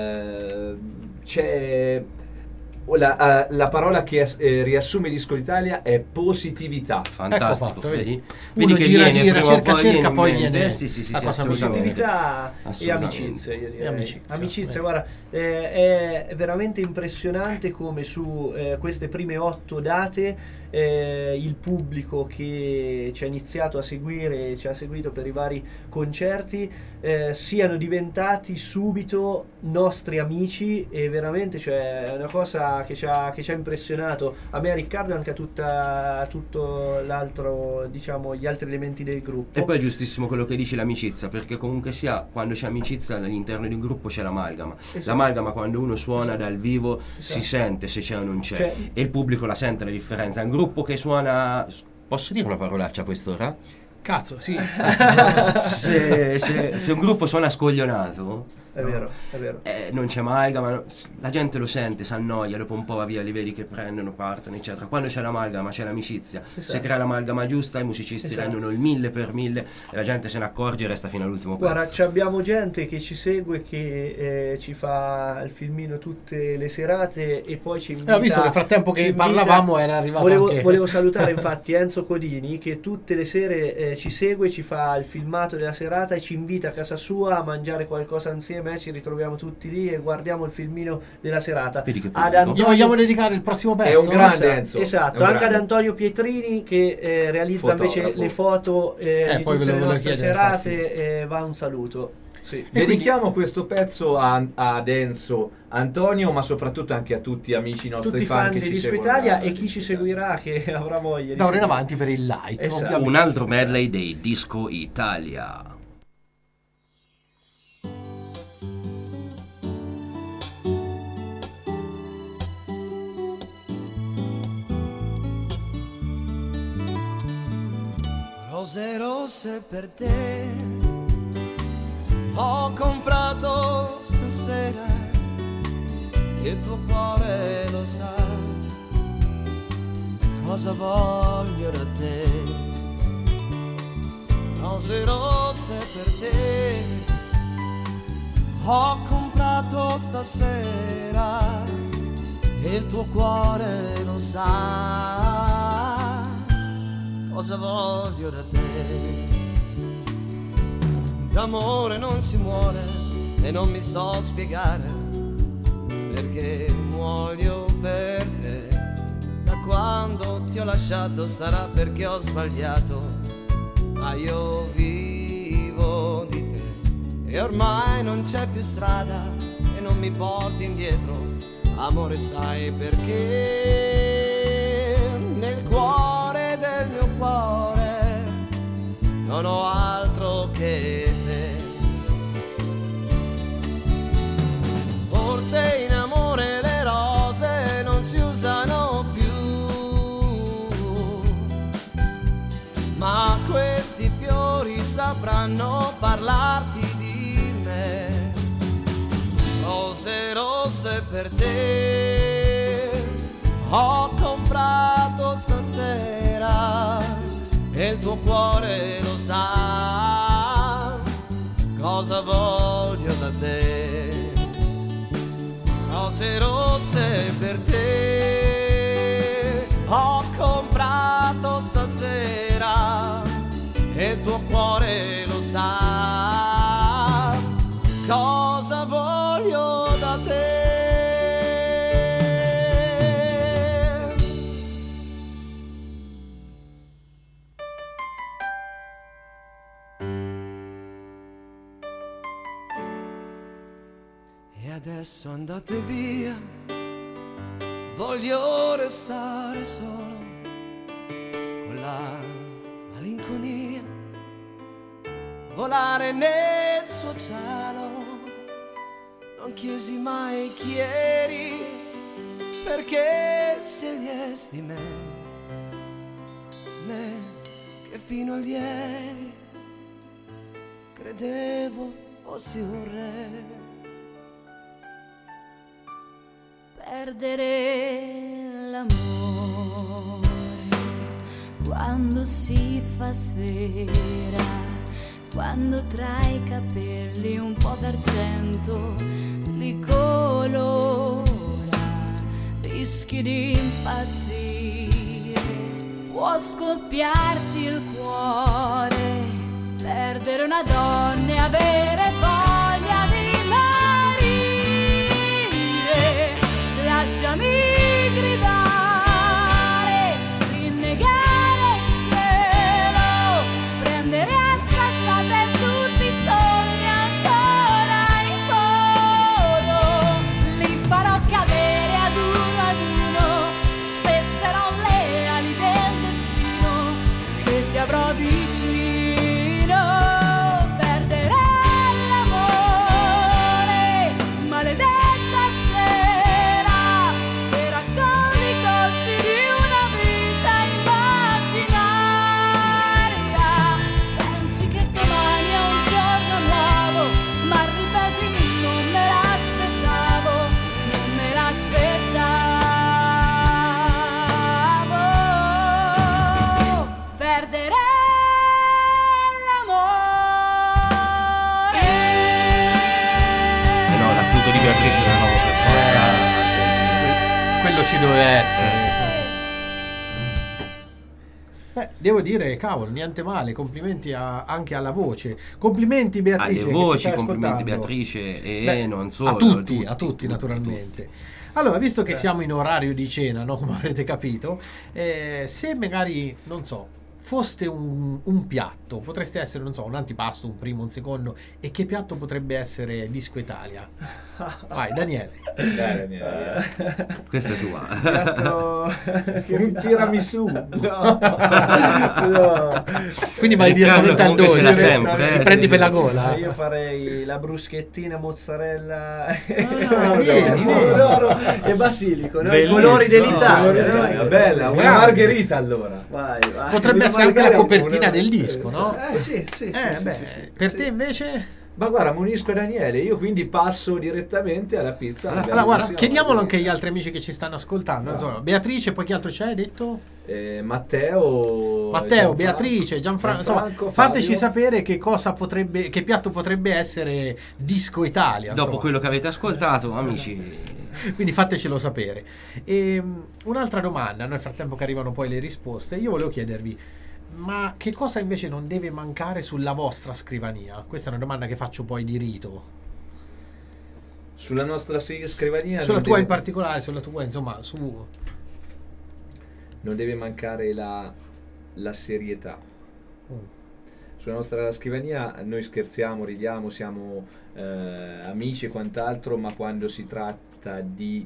S5: C'è la parola che riassume Disco d'Italia è positività.
S6: Fantastico,
S4: Ecco fatto, vedi?
S6: Vedi
S4: Uno
S6: che
S4: gira,
S6: viene, prima o
S4: cerca,
S6: poi
S4: cerca,
S6: viene in
S4: poi
S6: mente.
S4: viene
S6: Sì,
S4: la cosa migliore.
S6: assolutamente.
S7: Positività e
S6: Assolutamente.
S7: amicizia, io direi.
S4: E amicizia,
S7: Amicizia,
S4: beh.
S7: guarda, è veramente impressionante come su queste prime 8 date il pubblico che ci ha iniziato a seguire, ci ha seguito per i vari concerti, siano diventati subito nostri amici e veramente, cioè, è una cosa che ci ha impressionato a me, a Riccardo, e anche a tutto l'altro, diciamo, gli altri elementi del gruppo.
S6: E poi è giustissimo quello che dici, l'amicizia, perché comunque sia, quando c'è amicizia all'interno di un gruppo c'è l'amalgama.
S7: Esatto.
S6: L'amalgama quando uno suona dal vivo si
S7: Esatto.
S6: sente se c'è o non c'è,
S7: Cioè-
S6: e il pubblico la sente la differenza. Un gruppo che suona, posso dire una parolaccia a quest'ora?
S4: Cazzo, sì.
S6: Se un gruppo suona scoglionato,
S7: È vero, è vero.
S6: non c'è amalgama, la gente lo sente, si annoia, dopo un po' va via, li vedi che prendono, partono, eccetera. Quando c'è l'amalgama c'è l'amicizia, se
S7: Esatto.
S6: crea l'amalgama giusta, i musicisti
S7: Esatto.
S6: rendono il 1000 per 1000 e la gente se ne accorge e resta fino all'ultimo
S7: Guarda,
S6: pezzo.
S7: abbiamo gente che ci segue, che ci fa il filmino tutte le serate e poi ci invita.
S4: Ho visto nel frattempo che
S7: ci invita-
S4: parlavamo era arrivato anche...
S7: Volevo salutare infatti Enzo Codini, che tutte le sere ci segue, ci fa il filmato della serata e ci invita a casa sua a mangiare qualcosa insieme me, ci ritroviamo tutti lì e guardiamo il filmino della serata.
S6: Vedi che
S7: Ad
S6: pubblico.
S4: Gli vogliamo dedicare il prossimo pezzo?
S5: È un grande Enzo.
S7: Esatto,
S5: È un
S7: anche ad
S5: grande.
S7: Antonio Pietrini che realizza invece
S5: Fotografo.
S7: le foto di
S4: poi
S7: tutte
S4: ve
S7: le
S4: lo
S7: nostre
S4: chiede,
S7: serate, va un saluto. Sì.
S5: Dedichiamo questo pezzo ad Enzo, Antonio, ma soprattutto anche a tutti amici nostri
S7: Tutti i fan
S5: che
S7: di
S5: ci
S7: Disco
S5: seguono.
S7: Italia e chi ci seguirà che avrà voglia di
S4: Da ora in
S7: seguire.
S4: avanti per il like.
S7: Esatto.
S4: ovviamente.
S6: Un altro medley dei Disco Italia.
S8: Rose rosse per te ho comprato stasera, il tuo cuore lo sa cosa voglio da te. Rose rosse per te ho comprato stasera, il tuo cuore lo sa cosa voglio da te. D'amore non si muore e non mi so spiegare perché muoio per te. Da quando ti ho lasciato sarà perché ho sbagliato, ma io vivo di te e ormai non c'è più strada e non mi porti indietro. Amore, sai perché nel cuore del mio cuore non ho altro che te. Forse in amore le rose non si usano più, ma questi fiori sapranno parlarti di me. Rose rosse per te ho comprato stasera e il tuo cuore lo sa cosa voglio da te. Rose rosse per te ho comprato stasera e il tuo cuore lo sa cosa voglio da te. E adesso andate via, voglio restare solo con la malinconia, volare nel suo cielo. Non chiesi mai chi eri, perché scegliesti me che fino a ieri credevo fossi un re.
S3: Perdere l'amore quando si fa sera, quando tra i capelli un po' d'argento li colora, rischi di impazzire, può scoppiarti il cuore, perdere una donna e avere voglia di lasciami gridare, rinnegare il cielo, prendere a sassate tutti i sogni ancora in volo. Li farò cadere ad uno, spezzerò le ali del destino, se ti avrò vicino. Perderai l'amore, maledetto.
S4: Quello ci doveva essere. Devo dire, cavolo, niente male, complimenti anche alla voce. Complimenti Beatrice.
S6: Alle
S4: che ci
S6: voci,
S4: stai
S6: complimenti
S4: ascoltando.
S6: Beatrice e
S4: Beh,
S6: non solo.
S4: a tutti naturalmente. Allora, visto che siamo in orario di cena, no? Come avrete capito, se magari, non so, foste un piatto, potreste essere, non so, un antipasto, un primo, un secondo, e che piatto potrebbe essere Disco Italia? Vai, Daniele.
S5: Dai, Daniele.
S6: Questa è tua.
S7: Piatto...
S5: Un tiramisù.
S7: No.
S4: Quindi vai
S6: Riccardo
S4: direttamente al
S6: comunque ce l'ha
S4: dolce,
S6: sempre,
S4: ti prendi
S6: sì,
S4: per
S6: sì.
S4: la gola.
S7: Io farei la bruschettina mozzarella
S4: vedi.
S7: pomodoro e basilico, no? I
S6: Bellissimo.
S7: colori dell'Italia, no?
S5: Bella, una
S4: Grande.
S5: margherita allora.
S7: Vai.
S4: Potrebbe essere anche la copertina del disco, no?
S7: Sì.
S4: Per te invece?
S5: Ma guarda, mi unisco a Daniele, io quindi passo direttamente alla pizza.
S4: Allora, guarda, chiediamolo anche agli altri amici che ci stanno ascoltando. Insomma, Beatrice, poi chi altro c'è? Hai detto?
S5: Matteo,
S4: Beatrice, Gianfranco. Insomma, fateci sapere che piatto potrebbe essere Disco Italia.
S6: Dopo
S4: insomma.
S6: quello che avete ascoltato, amici,
S4: Quindi fatecelo sapere. E un'altra domanda, nel frattempo che arrivano poi le risposte, io volevo chiedervi, ma che cosa invece non deve mancare sulla vostra scrivania? Questa è una domanda che faccio poi di rito.
S5: Sulla nostra scrivania
S4: Sulla
S5: non
S4: tua
S5: deve-
S4: in particolare, sulla tua, insomma, su...
S5: non deve mancare la serietà. Sulla nostra scrivania noi scherziamo, ridiamo, siamo amici e quant'altro, ma quando si tratta di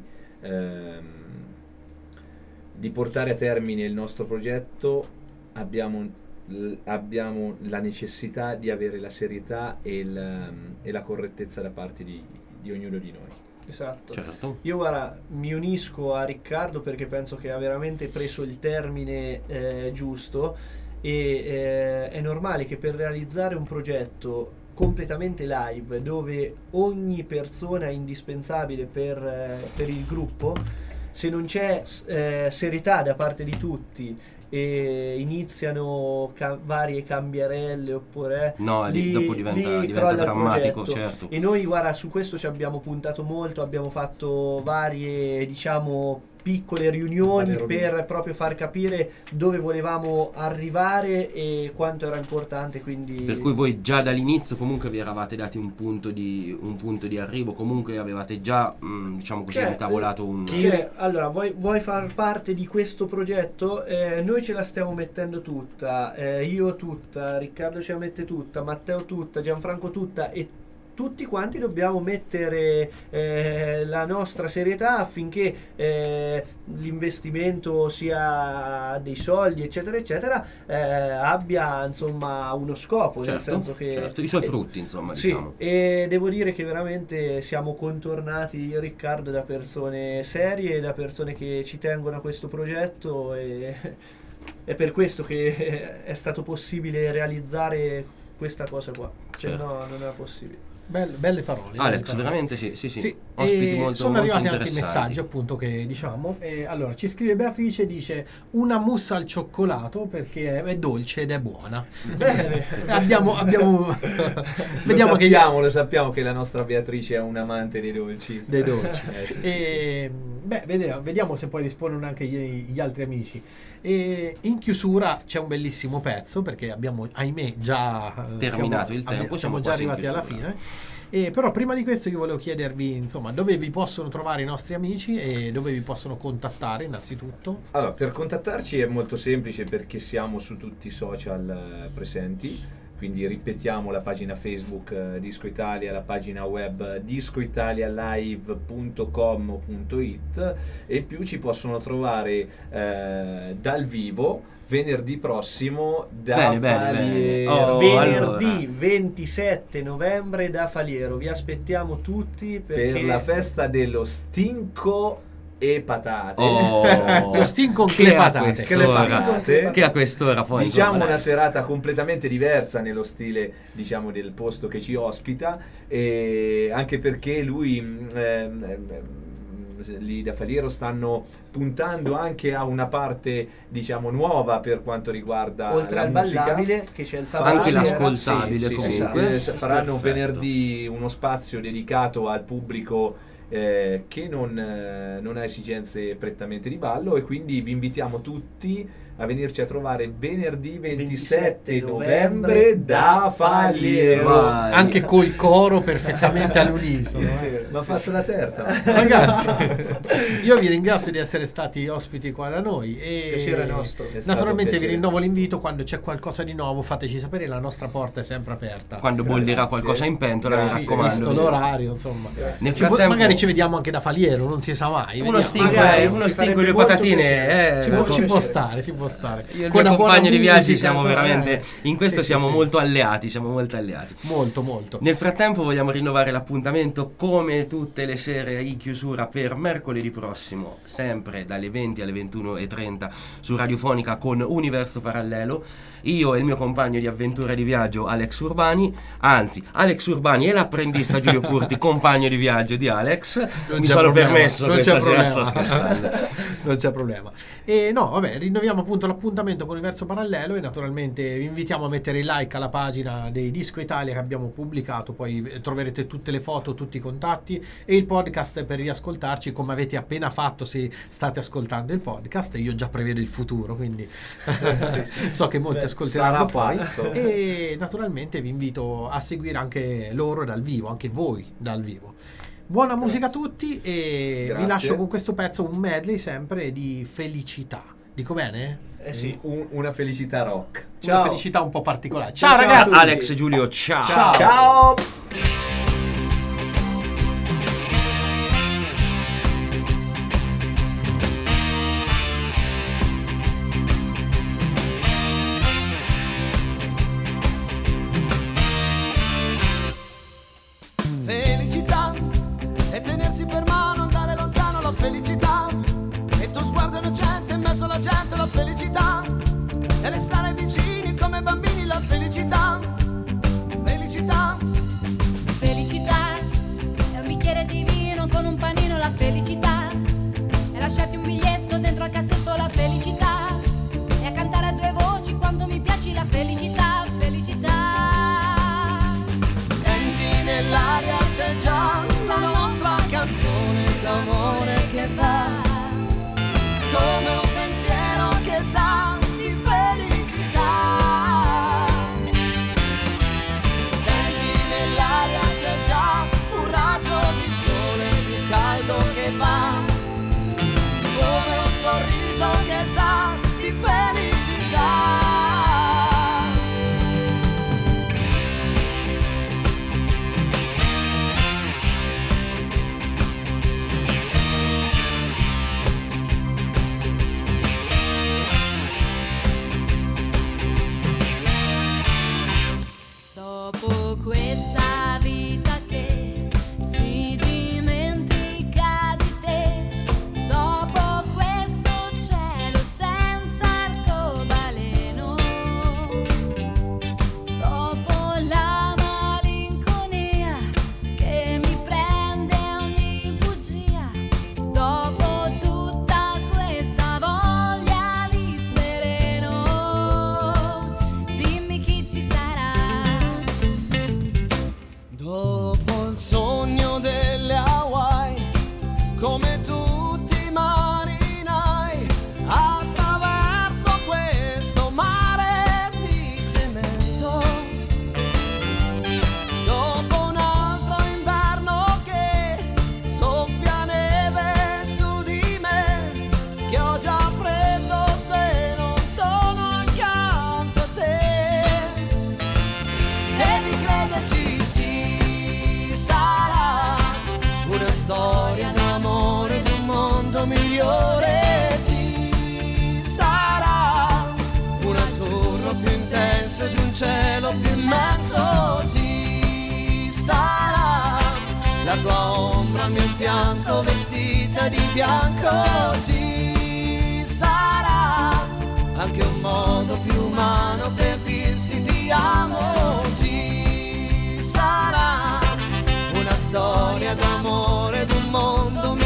S5: portare a termine il nostro progetto abbiamo la necessità di avere la serietà e la correttezza da parte di ognuno di noi.
S7: Esatto.
S6: certo.
S7: Io guarda, mi unisco a Riccardo perché penso che ha veramente preso il termine giusto e è normale che per realizzare un progetto completamente live dove ogni persona è indispensabile per il gruppo, se non c'è serietà da parte di tutti e iniziano varie cambiarelle oppure
S6: No, lì dopo diventa
S7: crolla il
S6: drammatico,
S7: progetto.
S6: certo.
S7: E noi guarda, su questo ci abbiamo puntato molto, abbiamo fatto varie, diciamo, piccole riunioni per proprio far capire dove volevamo arrivare e quanto era importante, quindi
S6: Per cui voi già dall'inizio comunque vi eravate dati un punto di arrivo, comunque avevate già diciamo così intavolato un...
S7: allora vuoi far parte di questo progetto? Noi ce la stiamo mettendo tutta, io tutta, Riccardo ce la mette tutta, Matteo tutta, Gianfranco tutta, e tutti quanti dobbiamo mettere la nostra serietà affinché l'investimento sia dei soldi eccetera eccetera abbia insomma uno scopo, nel senso che
S6: i suoi frutti, insomma,
S7: sì,
S6: diciamo.
S7: e devo dire che veramente siamo contornati io e Riccardo da persone serie, da persone che ci tengono a questo progetto, e è per questo che è stato possibile realizzare questa cosa qua,
S6: Certo.
S7: no, non era possibile.
S4: Belle parole.
S6: Alex,
S4: belle parole.
S6: veramente sì.
S4: Sì,
S6: Ospiti
S4: e
S6: molto,
S4: sono
S6: molto
S4: arrivati anche i
S6: interessanti.
S4: messaggi, appunto, che diciamo. Allora, ci scrive Beatrice, dice una mousse al cioccolato perché è dolce ed è buona.
S7: Bene.
S4: abbiamo
S5: Lo sappiamo che la nostra Beatrice è un amante dei dolci.
S4: dei dolci.
S5: Sì.
S4: Beh, vediamo se poi rispondono anche gli altri amici. E in chiusura c'è un bellissimo pezzo perché abbiamo, ahimè, già
S6: Terminato il tempo,
S4: siamo
S6: siamo
S4: già
S6: quasi in
S4: arrivati alla
S6: chiusura.
S4: fine. Però prima di questo io volevo chiedervi, insomma, dove vi possono trovare i nostri amici e dove vi possono contattare innanzitutto.
S5: Allora, per contattarci è molto semplice perché siamo su tutti i social presenti, quindi ripetiamo la pagina Facebook Disco Italia, la pagina web discoitalialive.com.it, e in più ci possono trovare dal vivo venerdì prossimo da
S6: Bene.
S5: Faliero.
S7: Venerdì
S6: allora.
S7: 27 novembre da Faliero, vi aspettiamo tutti
S5: Per la festa dello stinco e patate.
S4: Lo stinco con
S6: Che
S4: le
S6: a
S4: patate.
S6: quest'ora, che a quest'ora poi
S5: Diciamo
S6: insomma,
S5: una serata completamente diversa nello stile, diciamo, del posto che ci ospita, e anche perché lui lì da Faliero stanno puntando anche a una parte, diciamo, nuova per quanto riguarda
S7: oltre
S5: la
S7: al
S5: musica.
S7: ballabile che c'è il sabato
S6: anche
S7: sera.
S6: l'ascoltabile
S5: Sì,
S6: comunque.
S5: faranno
S6: Perfetto.
S5: venerdì uno spazio dedicato al pubblico che non ha esigenze prettamente di ballo, e quindi vi invitiamo tutti a venirci a trovare venerdì 27 novembre da Faliero.
S6: Vai.
S4: Anche col coro perfettamente all'unisono.
S5: Ma faccio la terza.
S4: Ragazzi, io vi ringrazio di essere stati ospiti qua da noi e
S7: Piacere nostro.
S5: È stato un
S4: naturalmente vi
S5: piacere.
S4: rinnovo l'invito: quando c'è qualcosa di nuovo fateci sapere, la nostra porta è sempre aperta.
S6: Quando bollerà qualcosa in pentola, mi
S5: Grazie.
S4: Visto
S6: raccomando.
S4: l'orario, insomma.
S6: Nel
S4: Ci può-
S6: frattempo,
S4: magari ci vediamo anche da Faliero, non si sa mai.
S6: uno
S4: vediamo.
S7: Magari,
S6: stinco,
S7: ci farebbe
S6: e due
S7: molto
S6: patatine.
S7: piacere.
S4: Ci
S7: molto
S4: può
S7: piacere.
S4: stare, ci può stare.
S6: Io e il
S4: Con
S6: mio
S4: una buona
S6: compagno di viaggi
S4: musica,
S6: siamo
S4: insomma,
S6: veramente, in questo
S4: sì,
S6: siamo
S4: sì, sì.
S6: molto alleati, siamo molto alleati.
S4: Molto, molto.
S6: Nel frattempo vogliamo rinnovare l'appuntamento come tutte le sere in chiusura per mercoledì prossimo, sempre dalle 20 alle 21:30 su Radiofonica con Universo Parallelo. Io e il mio compagno di avventura di viaggio Alex Urbani, anzi Alex Urbani e l'apprendista Giulio Curti, compagno di viaggio di Alex.
S4: Non
S6: Mi
S4: c'è
S6: sono
S4: problema,
S6: permesso
S4: non
S6: questa
S4: c'è
S6: sera,
S4: problema.
S6: sto scherzando.
S4: Non c'è problema. E no, vabbè, rinnoviamo appunto l'appuntamento con Universo Parallelo, e naturalmente vi invitiamo a mettere il like alla pagina dei Disco Italia che abbiamo pubblicato. Poi troverete tutte le foto, tutti i contatti e il podcast per riascoltarci, come avete appena fatto se state ascoltando il podcast. Io già prevedo il futuro, quindi so che molti ascolteranno
S5: sarà
S4: poi.
S5: fatto.
S4: E naturalmente vi invito a seguire anche loro dal vivo, anche voi dal vivo. Buona musica a tutti, e vi
S5: Grazie.
S4: lascio con questo pezzo, un medley sempre di felicità. Dico bene?
S7: Sì.
S5: Una felicità rock.
S4: Una
S7: Ciao.
S4: felicità un po' particolare.
S7: Ciao,
S4: Ciao,
S7: ciao a
S4: ragazzi!
S7: tutti.
S6: Alex e Giulio, ciao.
S4: Ciao.
S5: Ciao.
S8: Felicità è tenersi per mano, andare lontano, la felicità è tuo sguardo innocente in mezzo alla gente, la felicità è restare vicini come bambini, la felicità. Felicità
S3: Felicità è un bicchiere di vino con un panino, la felicità è lasciarti un biglietto dentro al cassetto, la felicità è cantare a due voci quando mi piaci, la felicità. Felicità.
S8: Senti nell'aria c'è già la nostra canzone d'amore che va come un pensiero che sa di felicità. Senti nell'aria c'è già un raggio di sole più caldo che va come un sorriso che sa di felicità.
S3: Dopo questa vita che si dimentica di te, dopo questo cielo senza arcobaleno, dopo la malinconia che mi prende ogni bugia, dopo tutta questa voglia di sereno, dimmi chi ci sarà.
S8: Dopo il sogno delle Hawaii, come tutti i marinai, attraverso questo mare di cemento. Dopo un altro inverno che soffia neve su di me, che ho già freddo se non sono accanto a te. Devi crederci, ci sarà una storia d'amore, di un mondo migliore. Ci sarà un azzurro più intenso, di un cielo più immenso. Ci sarà la tua ombra al mio fianco, vestita di bianco. Ci sarà anche un modo più umano per dirsi ti amo. Ci sarà una storia d'amore, d'un mondo